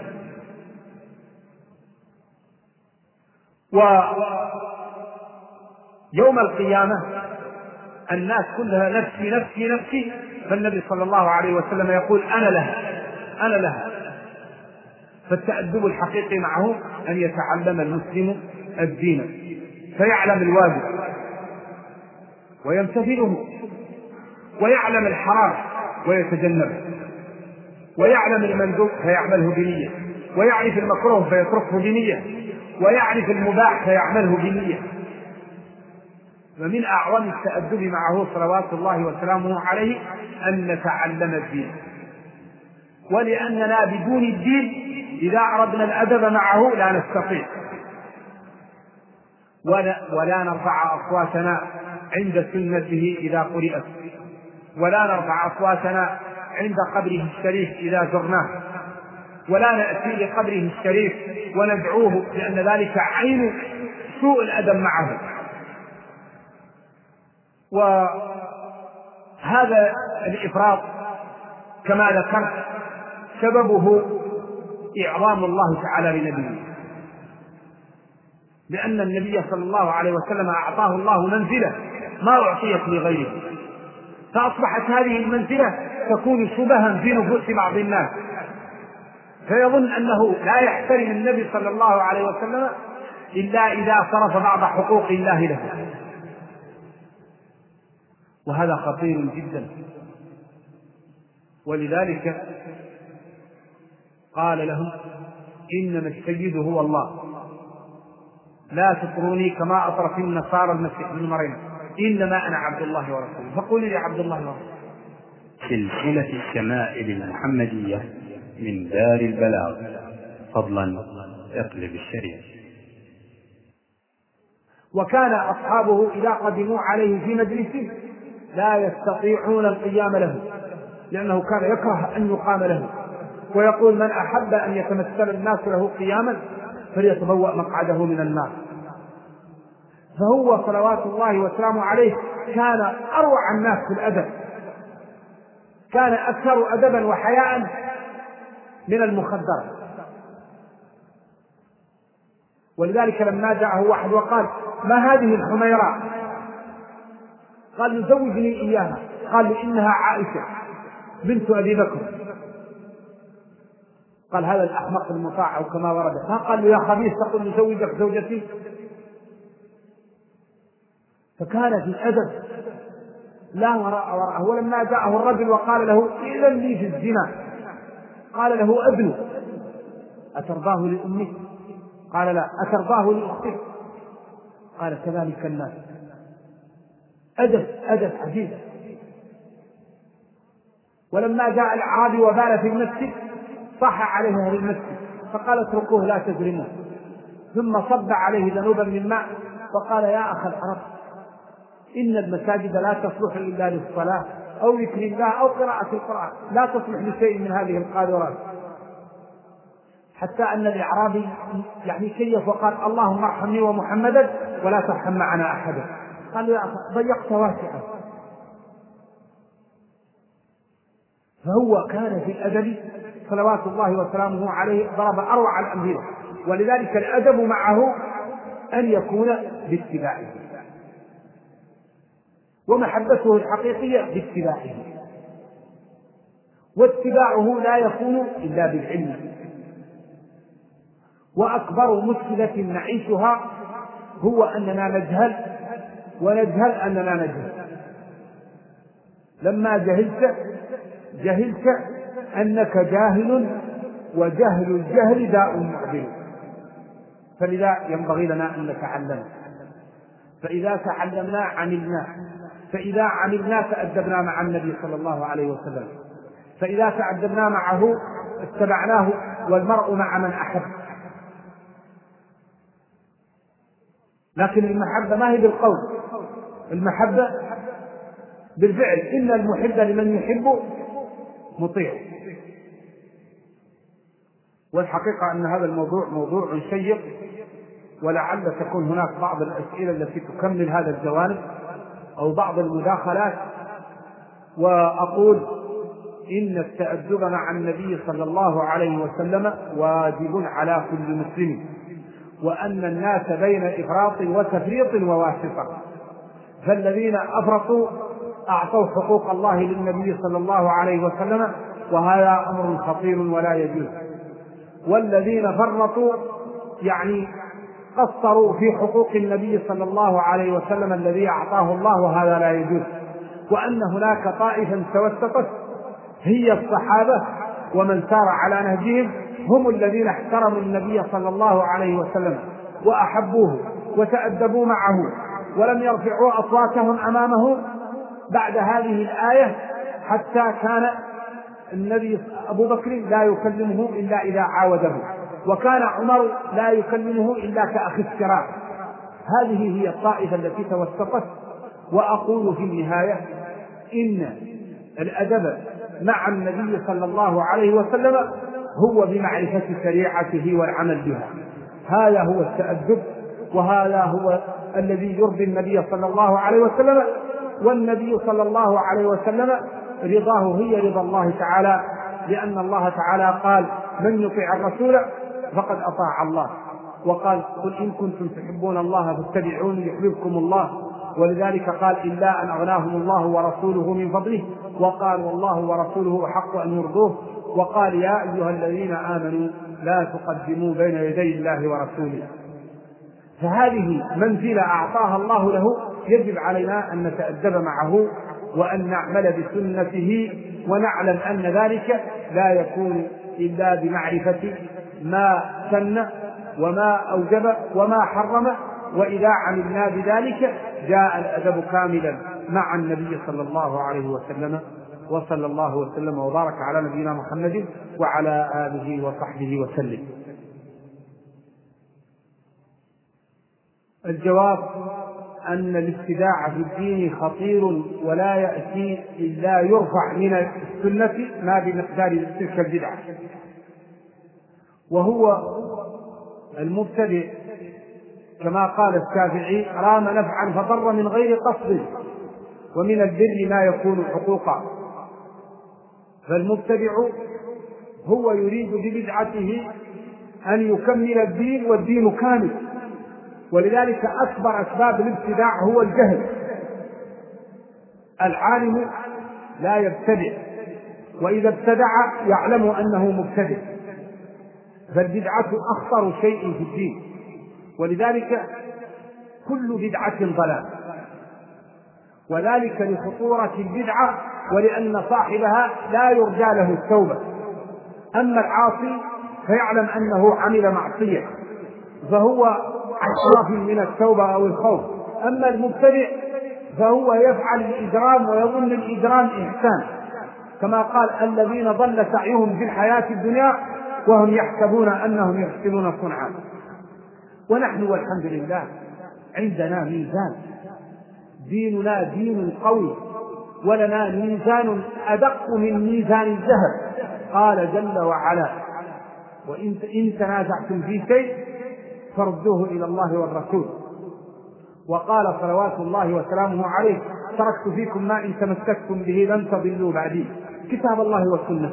ويوم القيامة الناس كلها نفسي نفسي نفسي، فالنبي صلى الله عليه وسلم يقول أنا لها أنا لها. فالتأدب الحقيقي معه أن يتعلم المسلم الدين فيعلم الواجب ويمتثله، ويعلم الحرام ويتجنبه، ويعلم المندوب فيعمله بنية، ويعرف المكروه فيتركه بنية، ويعرف المباح فيعمله بنية. ومن أعظم التأدب معه صلوات الله وسلامه عليه أن نتعلم الدين، ولأننا بدون الدين إذا أردنا الأدب معه لا نستطيع. ولا, ولا نرفع أصواتنا عند سنته إذا قرأت، ولا نرفع أصواتنا عند قبره الشريف إذا زرناه، ولا نأتي لقبره الشريف وندعوه، لأن ذلك عين سوء الأدب معه. وهذا الإفراط كما ذكرت سببه إعظام الله تعالى لنبيه، لأن النبي صلى الله عليه وسلم أعطاه الله منزلة ما أعطيت لغيره، فأصبحت هذه المنزلة تكون شبها في نفوس بعض الناس، فيظن أنه لا يحترم النبي صلى الله عليه وسلم إلا إذا صرف بعض حقوق الله له، وهذا خطير جدا. ولذلك قال لهم إنما السيد هو الله، لا تطروني كما أطرت النصارى المسيح ابن مريم، إنما أنا عبد الله ورسوله فقولوا لي عبد الله ورسوله. سلسلة الشمائل المحمدية من دار البلاغ، فضلا اقلب الشريف. وكان أصحابه إذا قدموا عليه في مجلسه لا يستطيعون القيام له، لأنه كان يكره أن يقام له، ويقول من أحب أن يتمثل الناس له قياما فليتبوأ مقعده من النار. فهو صلوات الله وسلامه عليه كان أروع الناس في الأدب، كان أكثر أدبا وحياء من المخدرة. ولذلك لما جاءه واحد وقال ما هذه الحميراء؟ قال زوجني إياها، قال إنها عائشة بنت أبي بكر. قال هذا الأحمق المطاع أو كما ورد. فقال له يا خبيث تقول نزوجك زوجتي؟ فكان في الأدب لا وراء وراءه. ولما جاءه الرجل وقال له إذن لي في الزنا، قال له ابنه أترضاه لأمك؟ قال لا. أترضاه لأختك؟ قال كذلك الناس. أدب أدب عجيب. ولما جاء الأعرابي وبال في المسجد صح عليه أهل المسجد فقال اتركوه لا تجرموه، ثم صب عليه ذنوبا من ماء وقال يا أخي العرب إن المساجد لا تصلح إلا للصلاة أو ذكر الله أو قراءة القرآن، لا تصلح لشيء من هذه القاذورات. حتى أن الأعرابي يعني كيف وقال اللهم ارحمني ومحمدا ولا ترحم معنا أحدا. قال يا أخي ضيقت واسعا. فهو كان في الأدب صلوات الله وسلامه عليه ضرب أروع الأمثلة. ولذلك الأدب معه أن يكون باتباعه، ومحبته الحقيقية باتباعه، واتباعه لا يكون إلا بالعلم. وأكبر مشكلة نعيشها هو أننا نجهل ونجهل أننا نجهل. لما جهلت جهلت أنك جاهل، وجهل الجهل داء معدل. فلذا ينبغي لنا أن نتعلم، فإذا تعلمنا عملنا، فإذا عملنا تأدبنا مع النبي صلى الله عليه وسلم، فإذا تأدبنا معه اتبعناه، والمرء مع من أحب. لكن المحبة ما هي بالقول، المحبة بالفعل. إن المحب لمن يحب مطيع. والحقيقة أن هذا الموضوع موضوع شيق، ولعل تكون هناك بعض الأسئلة التي تكمل هذا الجوانب أو بعض المداخلات. وأقول إن التأدب مع النبي صلى الله عليه وسلم واجب على كل مسلم، وأن الناس بين إفراط وتفريط وواسطة، فالذين أفرطوا أعطوا حقوق الله للنبي صلى الله عليه وسلم، وهذا أمر خطير ولا يجوز. والذين فرطوا يعني قصروا في حقوق النبي صلى الله عليه وسلم الذي أعطاه الله، وهذا لا يجوز. وأن هناك طائفة توسطت هي الصحابة ومن سار على نهجهم، هم الذين احترموا النبي صلى الله عليه وسلم وأحبوه وتأدبوا معه، ولم يرفعوا أصواتهم أمامه بعد هذه الآية، حتى كان النبي أبو بكر لا يكلمه إلا إذا عاوده، وكان عمر لا يكلمه إلا كأخي السراء. هذه هي الطائفة التي توسطت. وأقول في النهاية إن الأدب مع النبي صلى الله عليه وسلم هو بمعرفة شريعته والعمل بها، هذا هو التأدب، وهذا هو الذي يرضي النبي صلى الله عليه وسلم. والنبي صلى الله عليه وسلم رضاه هي رضا الله تعالى، لأن الله تعالى قال: من يطيع الرسول فقد أطاع الله. وقال: قل إن كنتم تحبون الله فاتبعوني يحببكم الله. ولذلك قال: إلا أن أغناهم الله ورسوله من فضله. وقال: والله ورسوله أحق أن يرضوه. وقال: يا أيها الذين آمنوا لا تقدموا بين يدي الله ورسوله. فهذه منزلة أعطاها الله له، يجب علينا أن نتأدب معه وأن نعمل بسنته، ونعلم أن ذلك لا يكون إلا بمعرفة ما سن وما أوجب وما حرم. وإذا عملنا بذلك جاء الأدب كاملا مع النبي صلى الله عليه وسلم. وصلى الله وسلم وبارك على نبينا محمد وعلى آله وصحبه وسلم. الجواب أن الابتداع في الدين خطير، ولا يأتي إلا يرفع من السنة ما بمقدار تلك البدعة. وهو المبتدئ كما قال الشافعي: رام نفعا فضر من غير قصد، ومن البر ما يكون حقوقا. فالمبتدع هو يريد ببدعته أن يكمل الدين، والدين كامل. ولذلك أكبر أسباب الابتداع هو الجهل. العالم لا يبتدع، وإذا ابتدع يعلم أنه مبتدع. فالبدعة أخطر شيء في الدين، ولذلك كل بدعة ضلال، وذلك لخطورة البدعة ولأن صاحبها لا يرجى له التوبة. أما العاصي فيعلم أنه عمل معصية فهو عصاف من التوبة أو الخوف. أما المبتدع فهو يفعل الإجرام ويظن الإجرام إحسان، كما قال: الذين ضل سعيهم في الحياة الدنيا وهم يحسبون أنهم يحسنون صنعا. ونحن والحمد لله عندنا ميزان، ديننا دين قوي، ولنا ميزان أدق من ميزان الذهب. قال جل وعلا: وإن تنازعتم في شيء فردوه إلى الله والرسول. وقال صلوات الله وسلامه عليه: تركت فيكم ما إن تمسكتم به لن تضلوا بعدي، كتاب الله وسنته.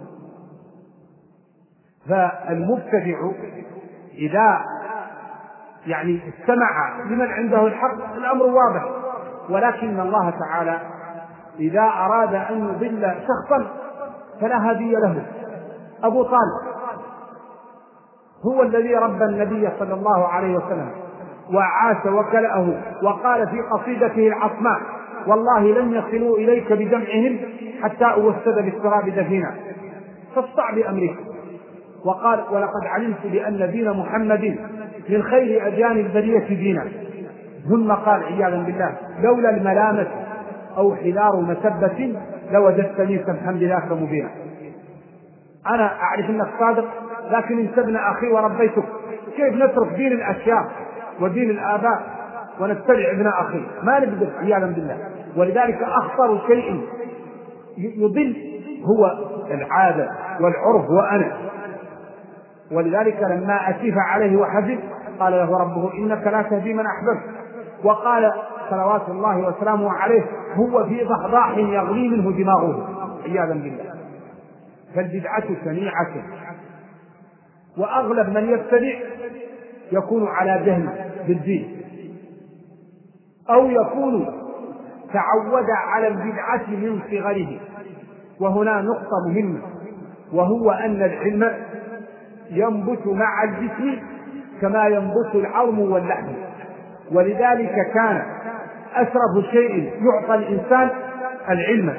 فالمبتدع إذا يعني استمع لمن عنده الحق الأمر واضح، ولكن الله تعالى إذا أراد أن يضل شخصا فلا هدي له. أبو طالب هو الذي ربى النبي صلى الله عليه وسلم وعاش وكلأه، وقال في قصيدته العصماء: والله لن يصلوا إليك بدمعهم حتى أوسد بالتراب دفينا، فاصدع بأمرك. وقال ولقد علمت بأن دين محمد من خير أديان البرية دينا. ثم قال عياذا بالله لولا الملامة أو حذار مسبة لوجدتني سمحا بذاك مبينا. أنا أعرف أنك صادق، لكن انت ابن أخي وربيتك، كيف نترك دين الأشياخ ودين الآباء ونتبع ابن أخي؟ ما نقدر عياذا بالله. ولذلك أخطر شيء يضل هو العادة والعرف وأنا. ولذلك لما أسيف عليه وحزن قال له ربه إنك لا تهدي من أحببت، وقال صلوات الله وسلامه عليه هو في ضحضاح يغلي منه دماغه عياذا بالله. فالبدعة شنيعة، وأغلب من يبتدع يكون على جهل بالدين أو يكون تعود على البدعة من صغره. وهنا نقطة مهمة، وهو أن العلم ينبت مع الجسم كما ينبت العظم واللحم. ولذلك كان أشرف شيء يعطى الإنسان العلم،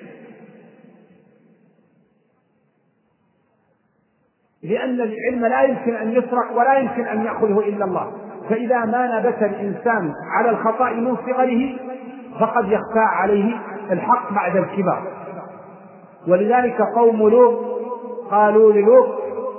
لأن العلم لا يمكن أن يسرق ولا يمكن أن يأخذه إلا الله. فإذا ما نبت الإنسان على الخطأ من صغره فقد يخفى عليه الحق بعد الكبار. ولذلك قوم لوط قالوا للوط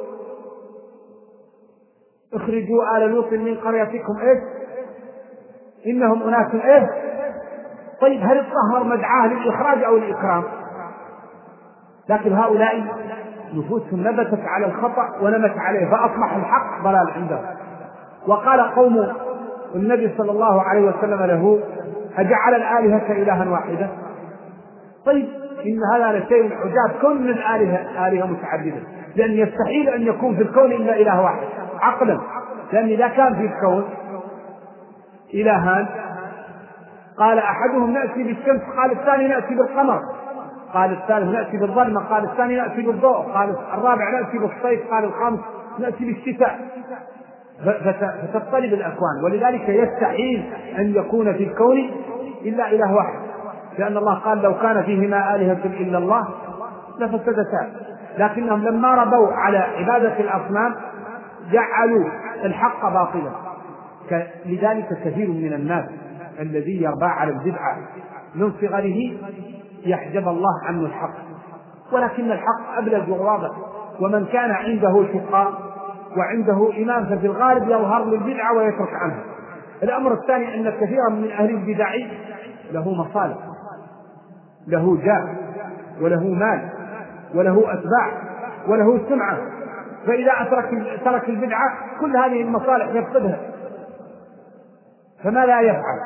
اخرجوا آل لوط من قريتكم ايش إنهم أناس ايه. طيب هل الطهر مدعاه للإخراج أو الإكرام؟ لكن هؤلاء نفوسهم نبتت على الخطأ ونمت عليه فأصبح الحق ضلال عندهم. وقال قوم النبي صلى الله عليه وسلم له أجعل الآلهة إلها واحدة؟ طيب إن هذا لشيء عجاب، كون من الآلهة آلهة متعددة، لأن يستحيل أن يكون في الكون إلا إله واحد عقلا، لأن إذا كان في الكون إلهان قال أحدهم نأتي بالشمس قال الثاني نأتي بالقمر، قال الثالث نأتي بالظلمة، قال الثاني نأتي بالضوء، قال الرابع نأتي بالصيف، قال الخامس نأتي بالشتاء، فتضطرب الأكوان. ولذلك يستحيل أن يكون في الكون إلا إله واحد، لأن الله قال لو كان فيهما آلهة إلا الله لفسدتا. لكنهم لما ربوا على عبادة الأصنام جعلوا الحق باطلا. لذلك كثير من الناس الذي يربى على البدعة من صغره يحجب الله عنه الحق، ولكن الحق أبلج وواضح. ومن كان عنده شقاء وعنده إمام ففي الغالب يظهر للبدعة ويترك عنها. الأمر الثاني أن كثيرا من أهل البدع له مصالح، له جاه وله مال وله أتباع وله سمعة، فإذا أترك ترك البدعة كل هذه المصالح يفقدها، فما لا يفعل.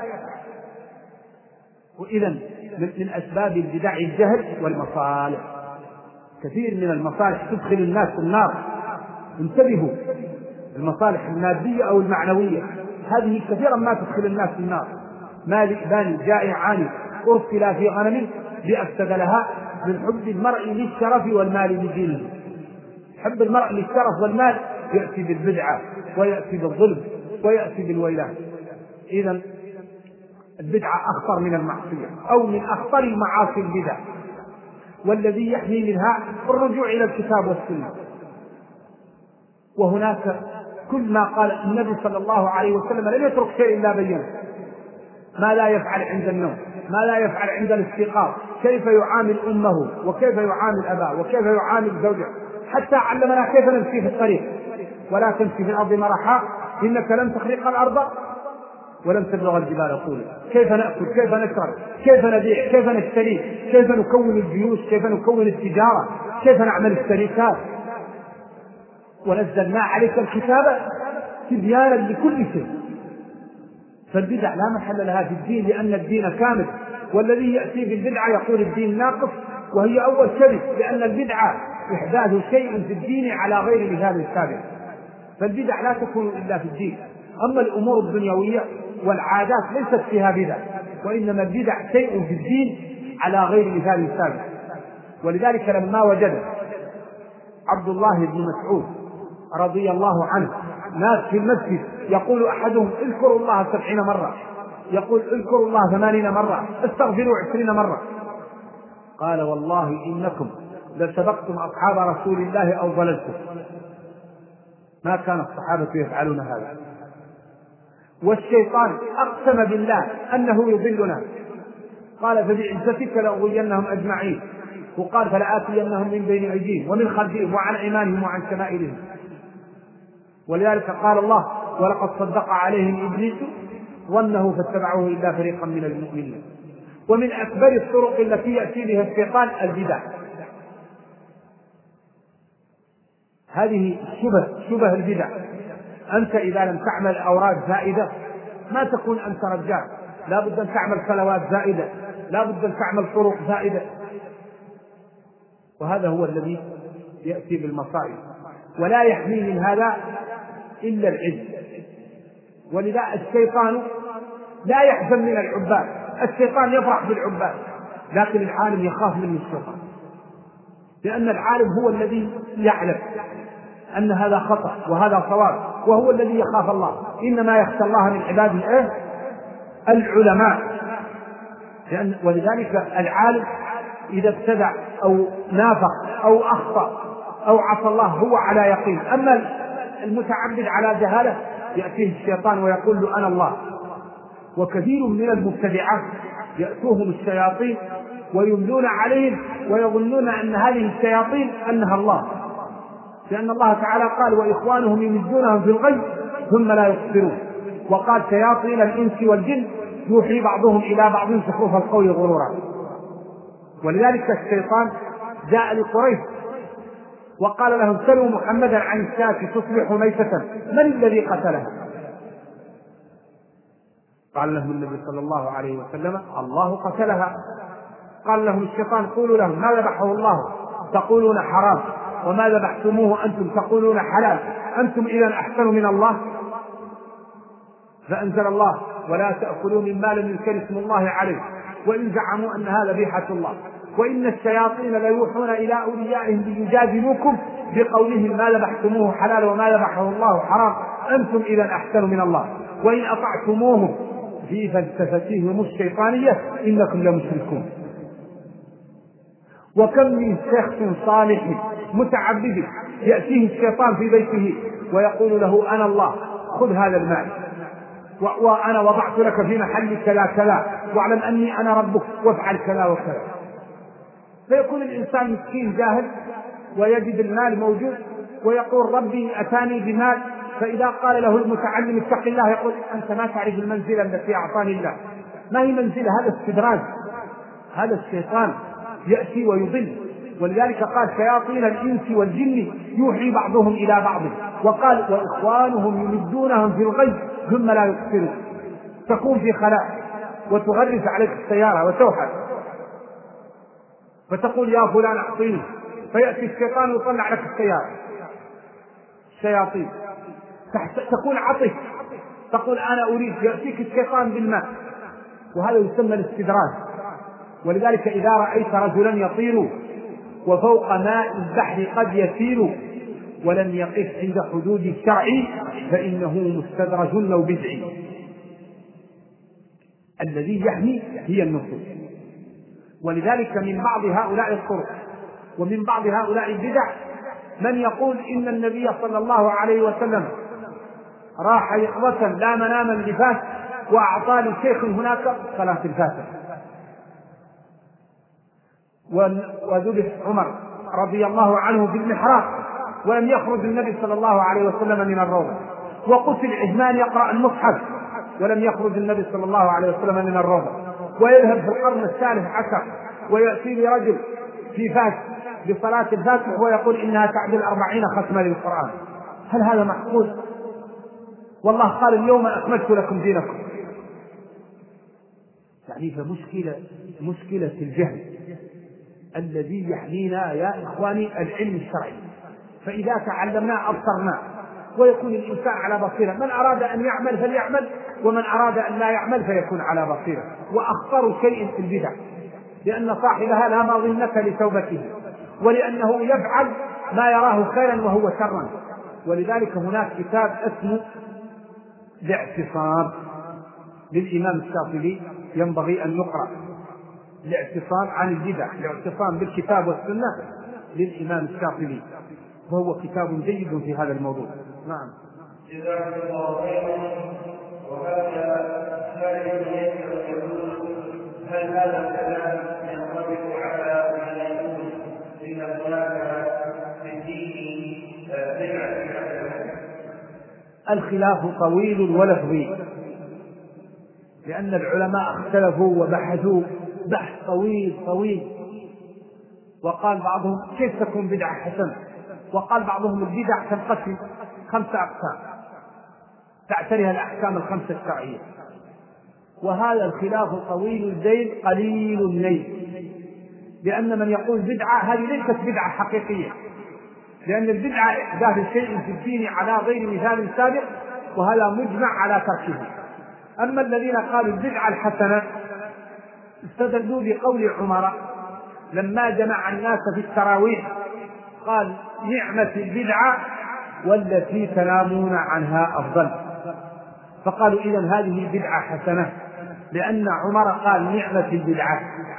وإذا من أسباب البدع الجهل والمصالح. كثير من المصالح تدخل الناس النار، انتبهوا، المصالح المادية أو المعنوية هذه كثيرا ما تدخل الناس النار. مال ذان جائعان أرسل في غنم لأفسد لها من حب المرء للشرف والمال لدينه. حب المرء للشرف والمال يأتي بالبدعة ويأتي بالظلم ويأتي بالويلات. إذن البدعة أخطر من المعصية أو من أخطر المعاصي البدع، والذي يحمي منها الرجوع إلى الكتاب والسنة. وهناك كل ما قال النبي صلى الله عليه وسلم لم يترك شيء إلا بينه. ما لا يفعل عند النوم، ما لا يفعل عند الاستيقاظ، كيف يعامل أمه وكيف يعامل أباه وكيف يعامل زوجه، حتى علمنا كيف نمشي في الطريق. ولا تمشي في الأرض مرحا إنك لن تخرق الأرض ولن تبلغ الجبال طولا. كيف نأكل، كيف نشرب، كيف نبيع، كيف نشتري، كيف نكون الجيوش، كيف نكون التجارة، كيف نعمل الشركات. ونزلنا عليك الكتاب تبيانا لكل شيء. فالبدع لا محل لها في الدين، لأن الدين كامل، والذي يأتي بالبدعة يقول الدين ناقص، وهي أول كذب، لأن البدعة إحداث شيء في الدين على غير مثال سابق. فالبدع لا تكون إلا في الدين. أما الأمور الدنيوية والعادات ليست فيها بدع، وإنما البدع شيء في الدين على غير مثال سابق. ولذلك لما وجد عبد الله بن مسعود رضي الله عنه ناس في المسجد يقول أحدهم اذكروا الله سبعين مرة، يقول اذكروا الله ثمانين مرة، استغفروا عشرين مرة. قال والله إنكم لسبقتم أصحاب رسول الله أو ضللتم. ما كان الصحابة يفعلون هذا. والشيطان أقسم بالله أنه يضلنا، قال فبعزتك لأغوينهم أجمعين، وقال فلآتينهم من بين أيديهم ومن خلفهم وعن أيمانهم وعن شمائلهم. ولذلك قال الله ولقد صدق عليهم إبليس ظنه فاتبعوه إلا فريقا من المؤمنين. ومن أكبر الطرق التي يأتي بها الشيطان البدع، هذه شبه شبه البدع. أنت إذا لم تعمل أوراد زائدة ما تكون أنت رجال، لا بد أن تعمل صلوات زائدة، لا بد أن تعمل طرق زائدة، وهذا هو الذي يأتي بالمصائب. ولا يحمي من هذا إلا العلم. ولذا الشيطان لا يحزن من العباد، الشيطان يفرح بالعباد، لكن العالم يخاف من الشيطان، لأن العالم هو الذي يعلم أن هذا خطأ وهذا صواب، وهو الذي يخاف الله. إنما يخشى الله من عباده إيه؟ العلماء. لأن ولذلك العالم إذا ابتدع أو نافق أو أخطأ أو عصى الله هو على يقين. أما المتعبد على جهالة يأتيه الشيطان ويقول له أنا الله. وكثير من المبتدعات يأتوهم الشياطين ويملون عليهم ويظنون أن هذه الشياطين أنها الله، لأن الله تعالى قال وإخوانهم يمدونهم في الغي ثم لا يقصرون. وقال شياطين الإنس والجن يوحي بعضهم إلى بعض زخرف القول غرورا. ولذلك الشيطان جاء لقريش وقال لهم سلوا محمدا عن الشاة تصبح ميتة من الذي قتلها؟ قال لهم النبي صلى الله عليه وسلم الله قتلها. قال لهم الشيطان قولوا لهم ما ذبحه الله تقولون حرام، وما ذبحتموه أنتم تقولون حلال، أنتم إذا أحسنوا من الله. فأنزل الله ولا تأكلوا مما لم يذكر اسم الله عليه وإن زعموا أنها ذبيحة الله، وإن الشياطين ليوحون إلى أوليائهم ليجادلوكم بقولهم ما ذبحتموه حلال وما ذبحه الله حرام، أنتم إذا أحسنوا من الله، وإن أطعتموهم في فلسفتهم الشيطانية إنكم لمشركون. وكم من شخص صالح متعبد يأتيه الشيطان في بيته ويقول له أنا الله خذ هذا المال، وأنا وضعت لك في محل كذا كذا، واعلم أني أنا ربك وافعل كذا وكذا. فيكون الإنسان مسكين جاهل ويجد المال موجود ويقول ربي أتاني بمال، فإذا قال له المتعلم اتق الله يقول أنت ما تعرف المنزلة التي أعطاني الله. ما هي منزلة؟ هذا استدراج، هذا الشيطان يأتي ويضل. ولذلك قال شياطين الإنس والجن يوحي بعضهم إلى بعض، وقال وإخوانهم يمدونهم في الغي ثم لا يقصرون. تكون في خلاء وتغرس عليك السيارة وتوحد فتقول يا فلان أعطيني، فيأتي الشيطان ويطلع لك السيارة. الشياطين تكون عطش تقول أنا أريد، يأتيك الشيطان بالماء، وهذا يسمى الاستدراج. ولذلك إذا رأيت رجلا يطير وفوق ماء البحر قد يسير ولم يقف عند حدود الشرع فإنه مستدرج أو بدعي. الذي يحمي هي النصوص. ولذلك من بعض هؤلاء الطرق ومن بعض هؤلاء البدع من يقول إن النبي صلى الله عليه وسلم راح يقظة لا مناما لفات وأعطى لشيخ هناك صلاة الفاتحة. وذبح عمر رضي الله عنه في المحراب ولم يخرج النبي صلى الله عليه وسلم من الروضة، وقتل عثمان يقرأ المصحف ولم يخرج النبي صلى الله عليه وسلم من الروضة، ويذهب في القرن الثالث عشر ويأتي لرجل في فاس بصلاة الفاتحة ويقول إنها تعدل أربعين ختمة للقرآن. هل هذا معقول؟ والله قال اليوم أكملت لكم دينكم. يعني فمشكلة مشكلة الجهل الذي يحمينا يا إخواني العلم الشرعي، فإذا تعلمنا أبصرنا ويكون الإنسان على بصيرة. من أراد أن يعمل فليعمل، ومن أراد أن لا يعمل فيكون على بصيرة. وأخطر شيء في البدع لأن صاحبها لا مظنة لتوبته، ولأنه يفعل ما يراه خيرا وهو شرا. ولذلك هناك كتاب اسمه الاعتصام للإمام الشاطبي ينبغي أن نقرأ الاعتصام عن البدع، الاعتصام بالكتاب والسنة للإمام الشاطبي، وهو كتاب جيد في هذا الموضوع. نعم. جزاكم الله خيرا. وهذا سائل يقول: هل هذا الكلام ينطبق على من يقول ان هناك في الدين بدعه حسنه؟ الخلاف طويل ولفظي، لأن العلماء اختلفوا وبحثوا بحث طويل طويل، وقال بعضهم كيف تكون بدعة حسنة، وقال بعضهم البدع تنقسم خمسة أقسام تعتريها الأحكام الخمسة الشرعية، وهذا الخلاف طويل الذيل قليل النيل، لأن من يقول بدعة هذه ليست بدعة حقيقية، لأن البدعة إحداث شيء في الدين على غير مثال سابق، وهذا مجمع على تركه. أما الذين قالوا البدعة الحسنة استدلوا بقول عمر لما جمع الناس في التراويح قال: نعمة البدعة والتي تنامون عنها أفضل. فقالوا إذن هذه بدعة حسنة، لأن عمر قال نعمة البدعة.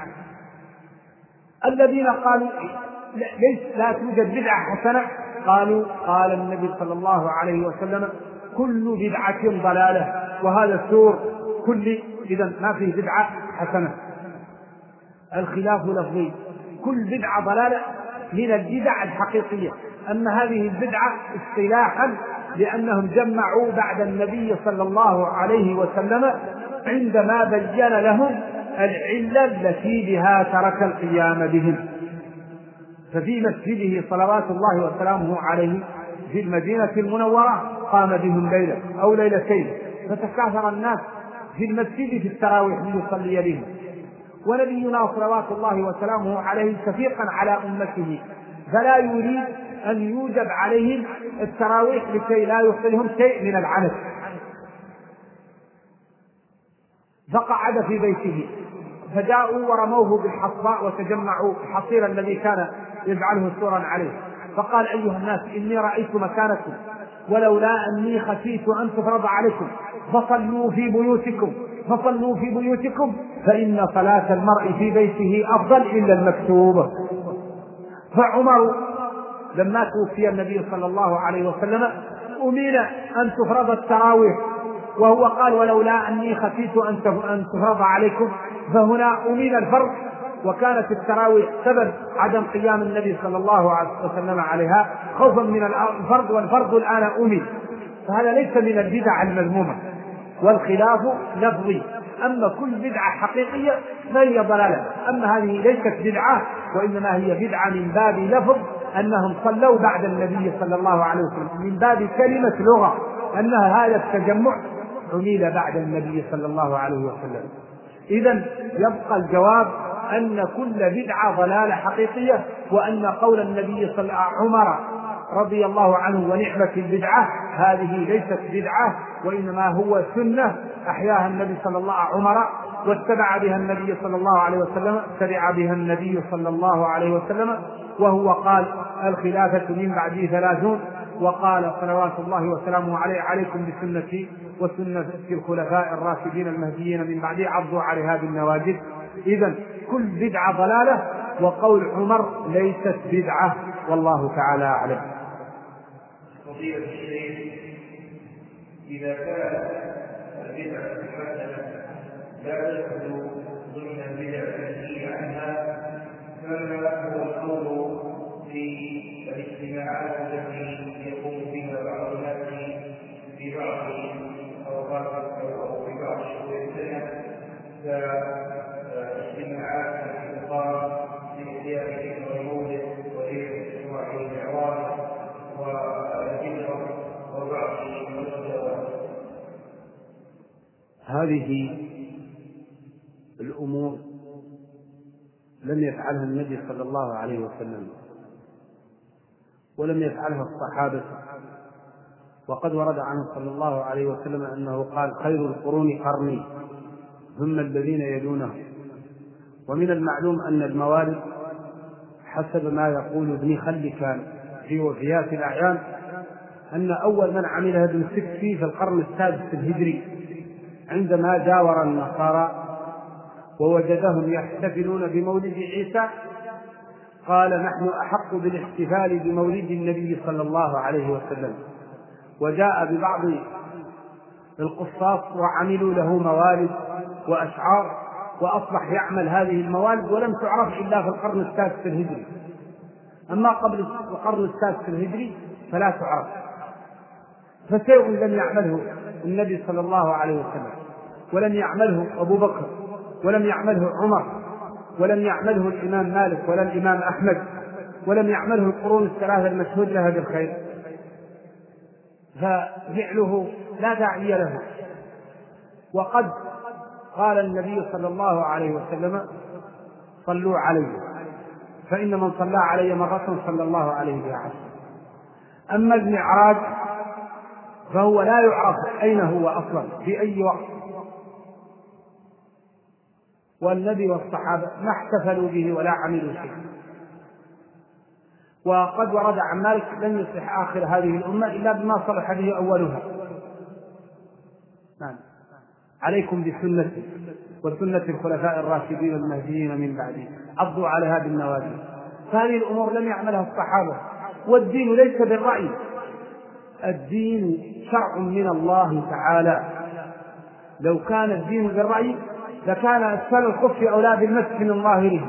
الذين قالوا ليس لا توجد بدعة حسنة قالوا: قال النبي صلى الله عليه وسلم: كل بدعة ضلالة، وهذا سور كل، إذن ما فيه بدعة حسنة. الخلاف لفظي، كل بدعة ضلالة من البدع الحقيقية، أما هذه البدعة اصطلاحا لأنهم جمعوا بعد النبي صلى الله عليه وسلم عندما بين لهم العلة التي بها ترك القيام بهم. ففي مسجده صلوات الله وسلامه عليه في المدينة المنورة قام بهم ليلة أو ليلتين، فتكاثر الناس في المسجد في التراويح ليصلي بهم، ونبينا صلوات الله وسلامه عليه شفيقا على أمته فلا يريد أن يوجب عليهم التراويح لكي لا يحصلهم شيء من العنف، فقعد في بيته، فجاءوا ورموه بالحصباء وتجمعوا الحصير الذي كان يجعله سورا عليه، فقال: أيها الناس، إني رأيت مكانكم، ولولا أني خشيت أن تفرض عليكم فصلوا في بيوتكم فصلوا في بيوتكم فإن صلاة المرء في بيته أفضل إلا المكتوبة. فعمر لما توفي النبي صلى الله عليه وسلم أمين أن تفرض التراويح، وهو قال: ولولا أني خشيت أن تفرض عليكم، فهنا أمين الفرض، وكانت التراويح سبب عدم قيام النبي صلى الله عليه وسلم عليها خوفا من الفرض، والفرض الآن أمين، فهذا ليس من البدع المذمومة. والخلاف لفظي، أما كل بدعة حقيقية فهي ضلالة، أما هذه ليست بدعة وإنما هي بدعة من باب لفظ أنهم صلوا بعد النبي صلى الله عليه وسلم، من باب كلمة لغة أنها هذا التجمع عمل بعد النبي صلى الله عليه وسلم. إذن يبقى الجواب أن كل بدعة ضلالة حقيقية، وأن قول النبي صلى الله عليه وسلم عمر رضي الله عنه ونعمة البدعة هذه ليست بدعة وإنما هو سنة أحياها النبي صلى الله عليه وسلم عمر، واتبع بها النبي صلى الله عليه وسلم تبع بها النبي صلى الله عليه وسلم، وهو قال: الخلافة من بعدي ثلاثون، وقال صلوات الله وسلامه عليه: عليكم بسنتي وسنة الخلفاء الراشدين المهديين من بعدي عضوا عليها بالنواجذ. إذن كل بدعة ضلالة، وقول عمر ليست بدعة، والله تعالى أعلم. فضيلة الشيخ، إذا كان البدعة الحسنة لا تدخل ضمن البدع المنهي عنها، فما هو القول في الاجتماعات التي يقوم بها بعض الناس في بعض أوقات أو في بعض شهور السنة، كاجتماعات الانتقام لإحياء ذكر المولد وذكر الإسراء والمعراج والهجرة وبعض المناسبات؟ هذه الأمور لم يفعلها النبي صلى الله عليه وسلم، ولم يفعلها الصحابة، وقد ورد عنه صلى الله عليه وسلم أنه قال: خير القرون قرني ثم الذين يلونهم. ومن المعلوم أن الموالد حسب ما يقول ابن خلكان في وفيات الأعيان أن أول من عملها ابن سكسي في القرن السادس الهجري عندما جاور النصارى ووجدهم يحتفلون بمولد عيسى قال نحن أحق بالاحتفال بمولد النبي صلى الله عليه وسلم، وجاء ببعض القصاص وعملوا له موالد وأشعار، وأصبح يعمل هذه الموالد ولم تعرف إلا في القرن السادس الهجري، أما قبل القرن السادس الهجري فلا تعرف. فشيء لم يعمله النبي صلى الله عليه وسلم، ولم يعمله أبو بكر، ولم يعمله عمر، ولم يعمله الإمام مالك ولا الإمام أحمد، ولم يعمله القرون الثلاثة المشهود لها بالخير، ففعله لا داعي له. وقد قال النبي صلى الله عليه وسلم صلوا علي فإن من صلى علي مرة صلى الله عليه بها عشرة. أما المعراج فهو لا يعرف أين هو أصلا في أي وقت، والنبي والصحابة ما احتفلوا به ولا عملوا شيء. وقد ورد عن مالك لن يصلح آخر هذه الأمة إلا بما صلح به أولها. نعم. عليكم بسنتي وسنة الخلفاء الراشدين المهديين من بعدي، عضوا عليها بالنواجذ. فهذه الأمور لم يعملها الصحابة. والدين ليس بالرأي، الدين شرع من الله تعالى. لو كان الدين بالرأي لكان أسفل الخف أولى بالمسح من ظاهره.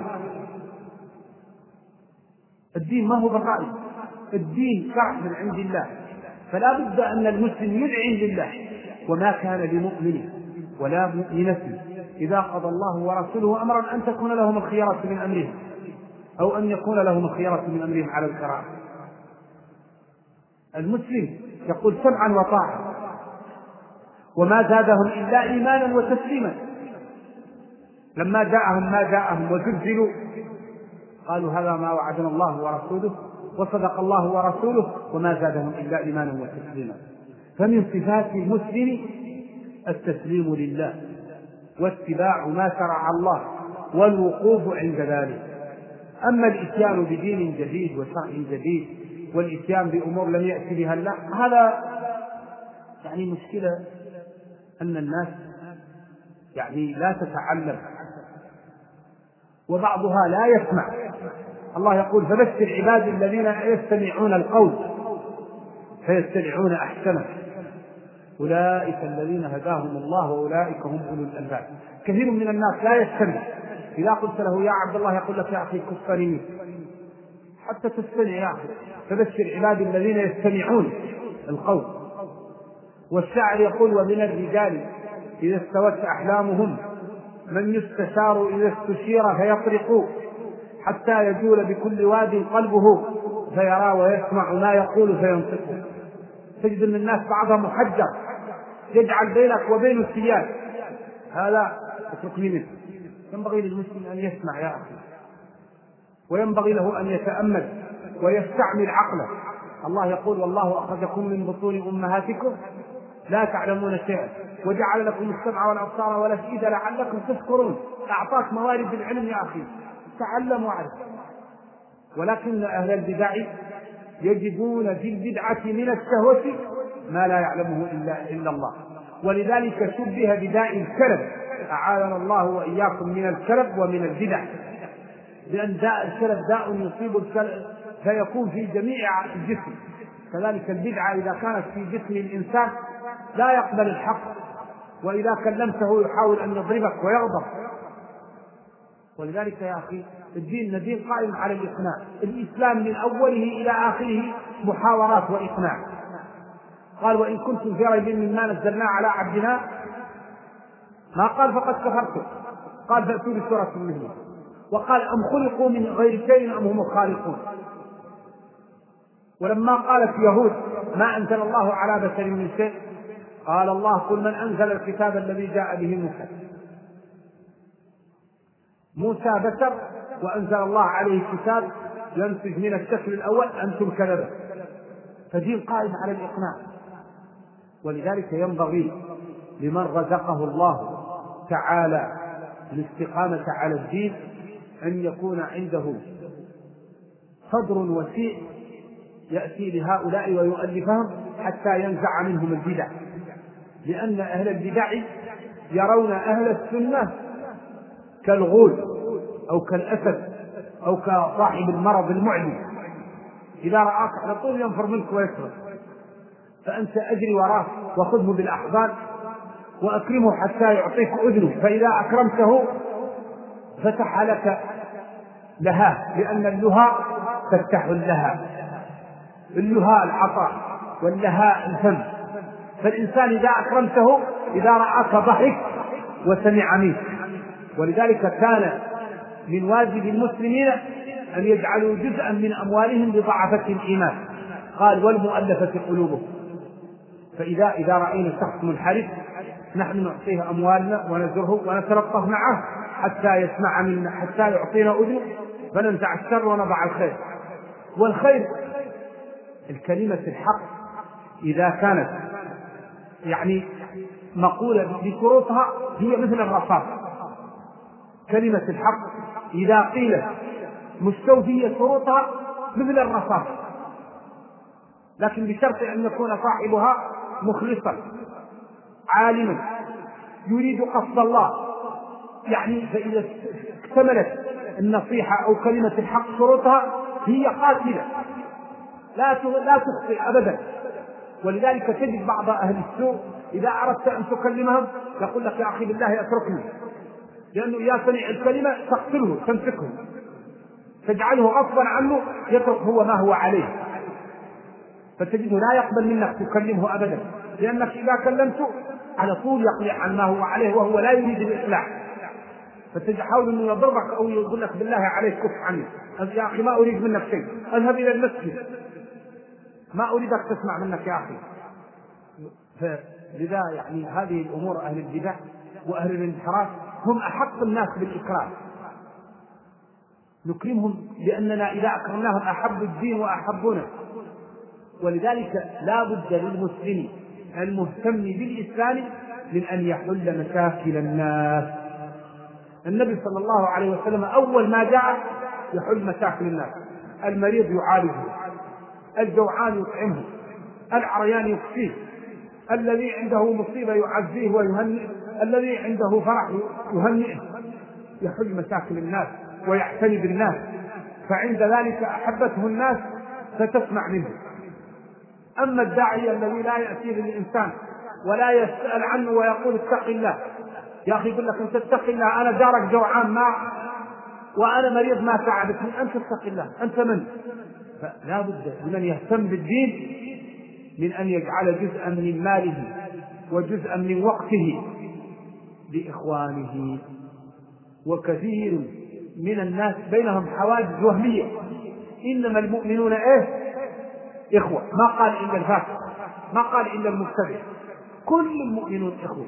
الدين ما هو بالرأي، الدين شرع من عند الله، فلا بد أن المسلم يذعن لله. وما كان لمؤمن ولا مؤمنة إذا قضى الله ورسوله أمرا أن تكون لهم الخيرة من أمرهم، أو أن يكون لهم الخيرة من أمرهم على القراءة. المسلم يقول سمعا وطاعة، وما زادهم إلا إيمانا وتسليما. لما جاءهم ما جاءهم وزلزلوا قالوا هذا ما وعدنا الله ورسوله وصدق الله ورسوله وما زادهم إلا إيمانا وتسليما. فمن صفات المسلم التسليم لله واتباع ما شرع الله والوقوف عند ذلك. أما الإتيان بدين جديد وشرع جديد والإتيان بأمور لم يأتي بها الله، هذا يعني مشكلة أن الناس يعني لا تتعلم وبعضها لا يسمع. الله يقول فبشر عبادي الذين يستمعون القول فيتبعون أحسنه أولئك الذين هداهم الله وأولئك هم أولو الألباب. كثير من الناس لا يستمع، إذا قلت له يا عبد الله يقول لك يا أخي كفرني حتى تستمع يا أخي. فبشر عبادي الذين يستمعون القول. والشاعر يقول ومن الرجال إذا استوت أحلامهم من يستشار إذا استشير فيطرق حتى يجول بكل واد قلبه فيرى ويسمع ما يقول فينطق. تجد من الناس بعضهم محجر يجعل بينك وبين السياد، هذا اترك منه. ينبغي للمسلم أن يسمع يا أخي، وينبغي له أن يتأمل ويستعمل عقله. الله يقول والله أخرجكم من بطون أمهاتكم لا تعلمون شيئا وجعل لكم السمع والأبصار والأفئدة لعلكم تشكرون. أعطاك موارد العلم يا أخي، تعلم واعرف. ولكن أهل البدع يجدون في البدعة من الشهوة ما لا يعلمه إلا, إلا الله. ولذلك شبه بداء الكلب، أعاذنا الله وإياكم من الكلب ومن البدع، لأن داء الكلب داء يصيب الكلب فيكون في جميع الجسم. كذلك البدعة إذا كانت في جسم الإنسان لا يقبل الحق، وإذا كلمته يحاول أن يضربك ويغضب. ولذلك يا أخي الدين دين قائم على الإقناع. الإسلام من أوله إلى آخره محاورات وإقناع. قال وإن كنتم في ريب مما نزلنا على عبدنا، ما قال فقد كفرتم، قال فأتوا بسورة منه. وقال أم خلقوا من غير شيء أم هم الخالقون. ولما قالت يهود ما أنزل الله على بشر من شيء، قال الله قل من أنزل الكتاب الذي جاء به موسى. موسى بشر وأنزل الله عليه كتاب ينتج من الشكل الأول أنتم كذبة. فدين قائم على الإقناع. ولذلك ينبغي لمن رزقه الله تعالى الاستقامة على الدين أن يكون عنده صدر وسيع يأتي لهؤلاء ويؤلفهم حتى ينزع منهم البدع. لأن أهل البدع يرون أهل السنة كالغول أو كالأسد أو كصاحب المرض المعدي، إذا رآك على طول ينفر منك ويكره، فأنت أجري وراه وخذه بالأحضان وأكرمه حتى يعطيك أذنه، فإذا أكرمته فتح لك لها، لأن اللها تفتح اللها، اللها العطاء واللها الفم. فالإنسان إذا أكرمته إذا رآك ضحك وسمع منك. ولذلك كان من واجب المسلمين أن يجعلوا جزءا من أموالهم لضعفة الإيمان، قال والمؤلفة قلوبهم. فإذا إذا رأينا شخص منحرف نحن نعطيه أموالنا ونزره ونتلطف معه حتى يسمع منا، حتى يعطينا أذنه، فننزع الشر ونضع الخير. والخير الكلمة الحق إذا كانت يعني مقولة بشروطها هي مثل الرصاص. كلمة الحق إذا قيلت مستوفية شروطها مثل الرصاص، لكن بشرط أن يكون صاحبها مخلصا عالما يريد قصد الله. يعني فإذا اكتملت النصيحة أو كلمة الحق شروطها هي قاتلة لا لا تخطئ أبدا. ولذلك تجد بعض أهل السوء إذا أردت أن تكلمهم يقول لك يا أخي بالله أتركني، لأنه إذا سمع الكلمة تقتله تمسكه تجعله غصبا عنه يترك هو ما هو عليه، فتجده لا يقبل منك تكلمه أبدا، لأنك إذا كلمته على طول يقلع عن ما هو عليه وهو لا يريد الإصلاح، فتحاول أنه يضربك أو يقول لك بالله عليك كف عني يا أخي ما أريد منك شيء، اذهب إلى المسجد ما أريدك تسمع منك يا أخي. فلذا يعني هذه الأمور أهل البدع وأهل الانحراف هم أحق الناس بالإكرام، نكرمهم لأننا إذا أكرمناهم أحب الدين وأحبنا. ولذلك لا بد للمسلم المهتم بالإسلام من أن يحل مشاكل الناس. النبي صلى الله عليه وسلم أول ما جاء يحل مشاكل الناس، المريض يعالجه، الجوعان يطعمه، العريان يكفيه، الذي عنده مصيبة يعزيه ويهنئه، الذي عنده فرح يهنئه، يحل مشاكل الناس ويعتني بالناس، فعند ذلك أحبته الناس فتسمع منه. أما الداعي الذي لا يأتي للإنسان ولا يسأل عنه ويقول اتق الله، يا أخي يقول لك أنت اتق الله، أنا جارك جوعان ما وأنا مريض ما تعبتني، أنت اتق الله، أنت من؟ فلا بد لمن يهتم بالدين من أن يجعل جزءا من ماله وجزءا من وقته لإخوانه. وكثير من الناس بينهم حواجز وهمية، إنما المؤمنون إيه؟ إخوة، ما قال إلا الفاسق، ما قال إلا المبتدع، كل المؤمنون إخوة.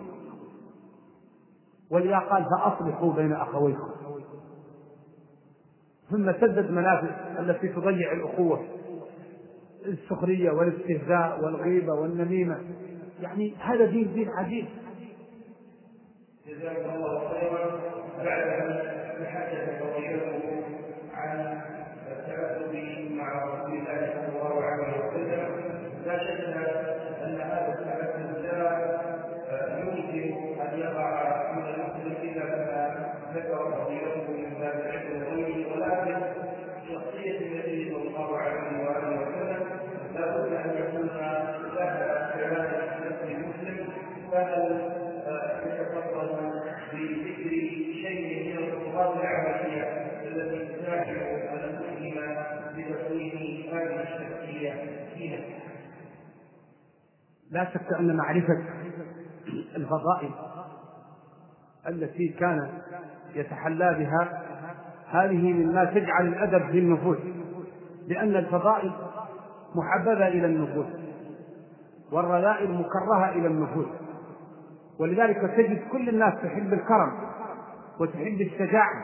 ولذا قال فأصلحوا بين أخويكم. ثم سدد منافع التي تضيع الأخوة، السخرية والاستهزاء والغيبة والنميمة. يعني هذا دين دين عجيب. جزاكم الله خيرا. بعد أن تحدث فضيلته عن التأدب مع رسول الله صلى الله عليه وسلم، لا شك أن هذا التأدب لا يمكن أن يقع من المسلم إلا كما ذكر فضيلته من باب العلم والغيب، ولكن شخصية النبي صلى الله عليه وآله وسلم لا بد أن يكون لها كلام المسلم. فهل يتفضل بذكر شيء من الخطوات العملية التي تساعد المسلم بتكوين هذه الشخصية فيها؟ لا شك أن معرفة الفضائل التي كان يتحلى بها هذه مما تجعل الأدب في النفوس، لأن الفضائل محببة إلى النفوس والرذائل مكرهة إلى النفوس. ولذلك تجد كل الناس تحب الكرم وتحب الشجاعة.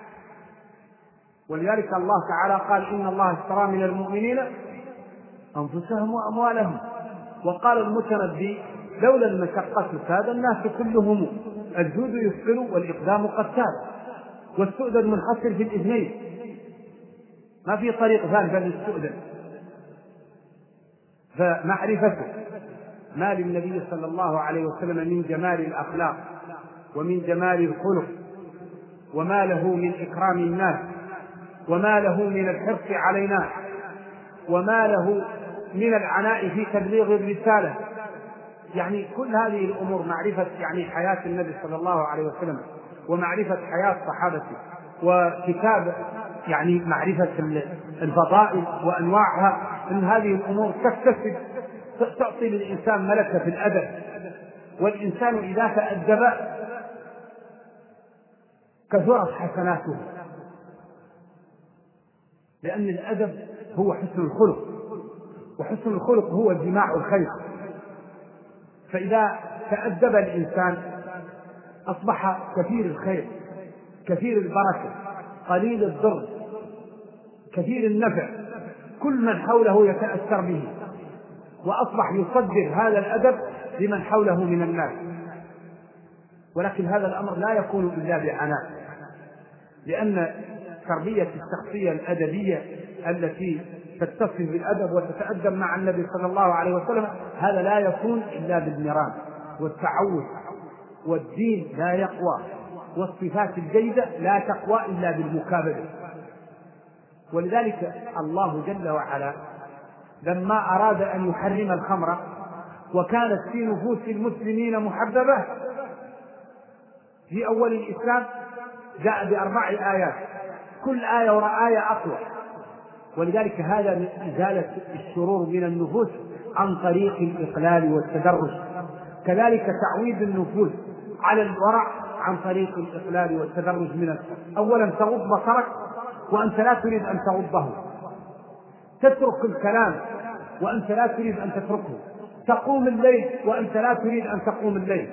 ولذلك الله تعالى قال إن الله اشترى من المؤمنين أنفسهم وأموالهم. وقال المتنبي لولا المشقة كاد الناس كلهم، الجود يثقل والإقدام قتال، والسؤدد منحصر في الإثنين، ما في طريق ثالث للسؤدد. فمعرفته ما للنبي صلى الله عليه وسلم من جمال الأخلاق ومن جمال الخلق، وما له من إكرام الناس، وما له من الحرص علينا، وما له من العناء في تبليغ الرسالة. يعني كل هذه الأمور، معرفة يعني حياة النبي صلى الله عليه وسلم، ومعرفة حياة صحابته، وكتاب يعني معرفة الفضائل وأنواعها، من هذه الأمور تكتسب تعطي للإنسان ملكة في الأدب. والإنسان إذا تأدب كثرت حسناته، لأن الأدب هو حسن الخلق، وحسن الخلق هو جماع الخير. فإذا تأدب الإنسان أصبح كثير الخير، كثير البركة، قليل الضر، كثير النفع، كل من حوله يتأثر به، وأصبح يصدر هذا الأدب لمن حوله من الناس. ولكن هذا الأمر لا يكون إلا بعناء، لأن تربية الشخصية الأدبية التي تتصف بالأدب وتتأدب مع النبي صلى الله عليه وسلم هذا لا يكون إلا بالمران والتعود، والدين لا يقوى، والصفات الجيدة لا تقوى إلا بالمكابدة. ولذلك الله جل وعلا لما أراد أن يحرم الخمر وكانت في نفوس المسلمين محببة في أول الإسلام جاء بأربع آيات، كل آية وراء آية أقوى. ولذلك هذا من إزالة الشرور من النفوس عن طريق الإقلال والتدرج، كذلك تعويد النفوس على الورع عن طريق الإقلال والتدرج من الشر. أولا تغض بصرك وأنت لا تريد أن تغضه، تترك الكلام وأنت لا تريد أن تتركه، تقوم الليل وأنت لا تريد أن تقوم الليل.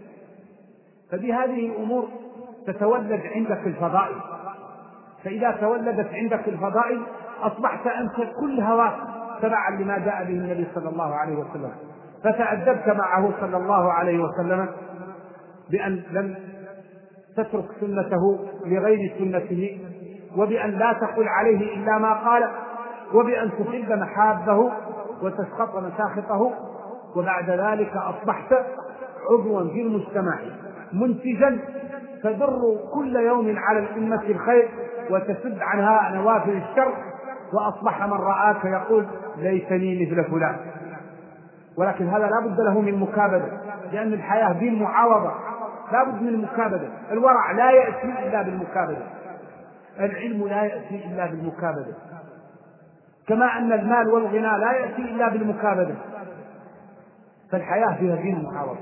فبهذه الأمور تتولد عندك الفضائل، فإذا تولدت عندك الفضائل أصبحت أنت كل هواك تبعا لما جاء به النبي صلى الله عليه وسلم، فتأدبت معه صلى الله عليه وسلم بأن لم تترك سنته لغير سنته، وبأن لا تقل عليه إلا ما قال، وبأن تحب محابه وتسخط مساخطه. وبعد ذلك أصبحت عضوا في المجتمع منتجا تدر كل يوم على الأمة الخير وتسد عنها نوافذ الشر، وأصبح من رآك يقول ليتني مثل فلان. ولكن هذا لا بد له من مكابدة، لأن الحياة دين معاوضة، لا بد من المكابدة. الورع لا يأتي إلا بالمكابدة، العلم لا يأتي إلا بالمكابدة، كما أن المال والغنى لا يأتي إلا بالمكابدة. فالحياة فيها دين معاوضة،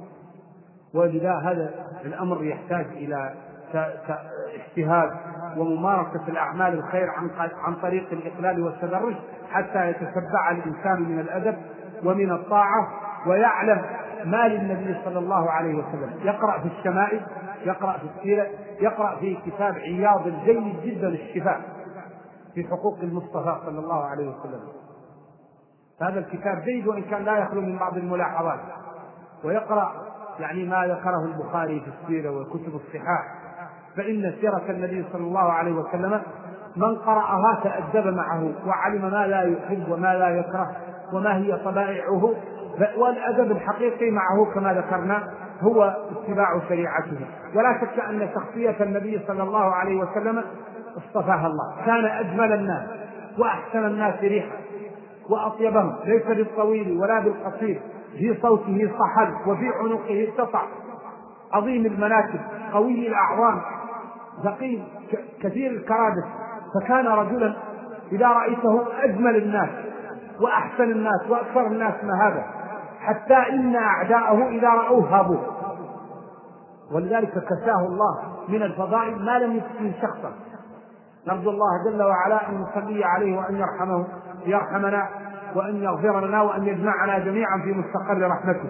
ولذا هذا الأمر يحتاج إلى اجتهاد وممارسة الأعمال الخير عن طريق الإقلال والتدرج، حتى يتشبع الإنسان من الأدب ومن الطاعة، ويعلم ما للنبي صلى الله عليه وسلم. يقرأ في الشمائل، يقرأ في السيرة، يقرأ في كتاب عياض الجيد جدا الشفاء في حقوق المصطفى صلى الله عليه وسلم. هذا الكتاب جيد وإن كان لا يخلو من بعض الملاحظات. ويقرأ يعني ما ذكره البخاري في السيرة وكتب الصحاح، فإن سيرة النبي صلى الله عليه وسلم من قرأها تأدب معه وعلم ما لا يحب وما لا يكره وما هي طبائعه. والأدب الحقيقي معه كما ذكرنا هو اتباع شريعته. ولا شك أن شخصية النبي صلى الله عليه وسلم اصطفاها الله، كان أجمل الناس وأحسن الناس ريحا وأطيبهم، ليس بالطويل ولا بالقصير، في صوته صحل وفي عنقه اتسع، عظيم المناكب، قوي الأعوان، ثقيل كثير الكرادس. فكان رجلا إذا رأيته أجمل الناس وأحسن الناس وأكثر الناس مهابة، حتى إن أعداءه إذا رأوه هابوه. ولذلك كساه الله من الفضائل ما لم يكن شخصا. نرجو الله جل وعلا أن يصلي عليه وأن يرحمه يرحمنا وأن يغفر لنا وأن يجمعنا جميعا في مستقر رحمته.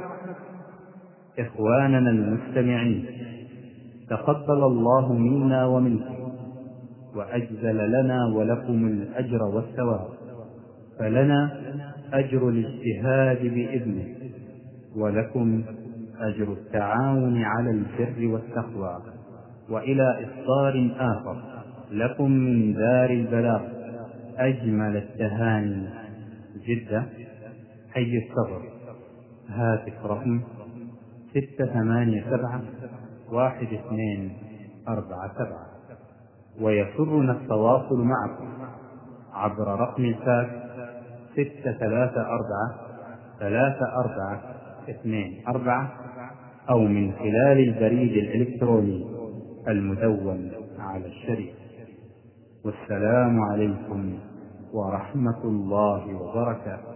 إخواننا المستمعين، تقبل الله منا ومنكم وأجزل لنا ولكم الأجر والثواب. فلنا أجر الاجتهاد بإذنه، ولكم أجر التعاون على البر والتقوى. وإلى إصدار آخر لكم من دار البلاغ أجمل التهاني، جدة، حي الصبر. هاتف رقم ستة ثمانية سبعة واحد اثنين أربعة سبعة. ويسرنا التواصل معكم عبر رقم الفاكس ستة ثلاثة أربعة ثلاثة أربعة اثنين أربعة، أو من خلال البريد الإلكتروني المدون على الشريط. والسلام عليكم ورحمة الله وبركاته.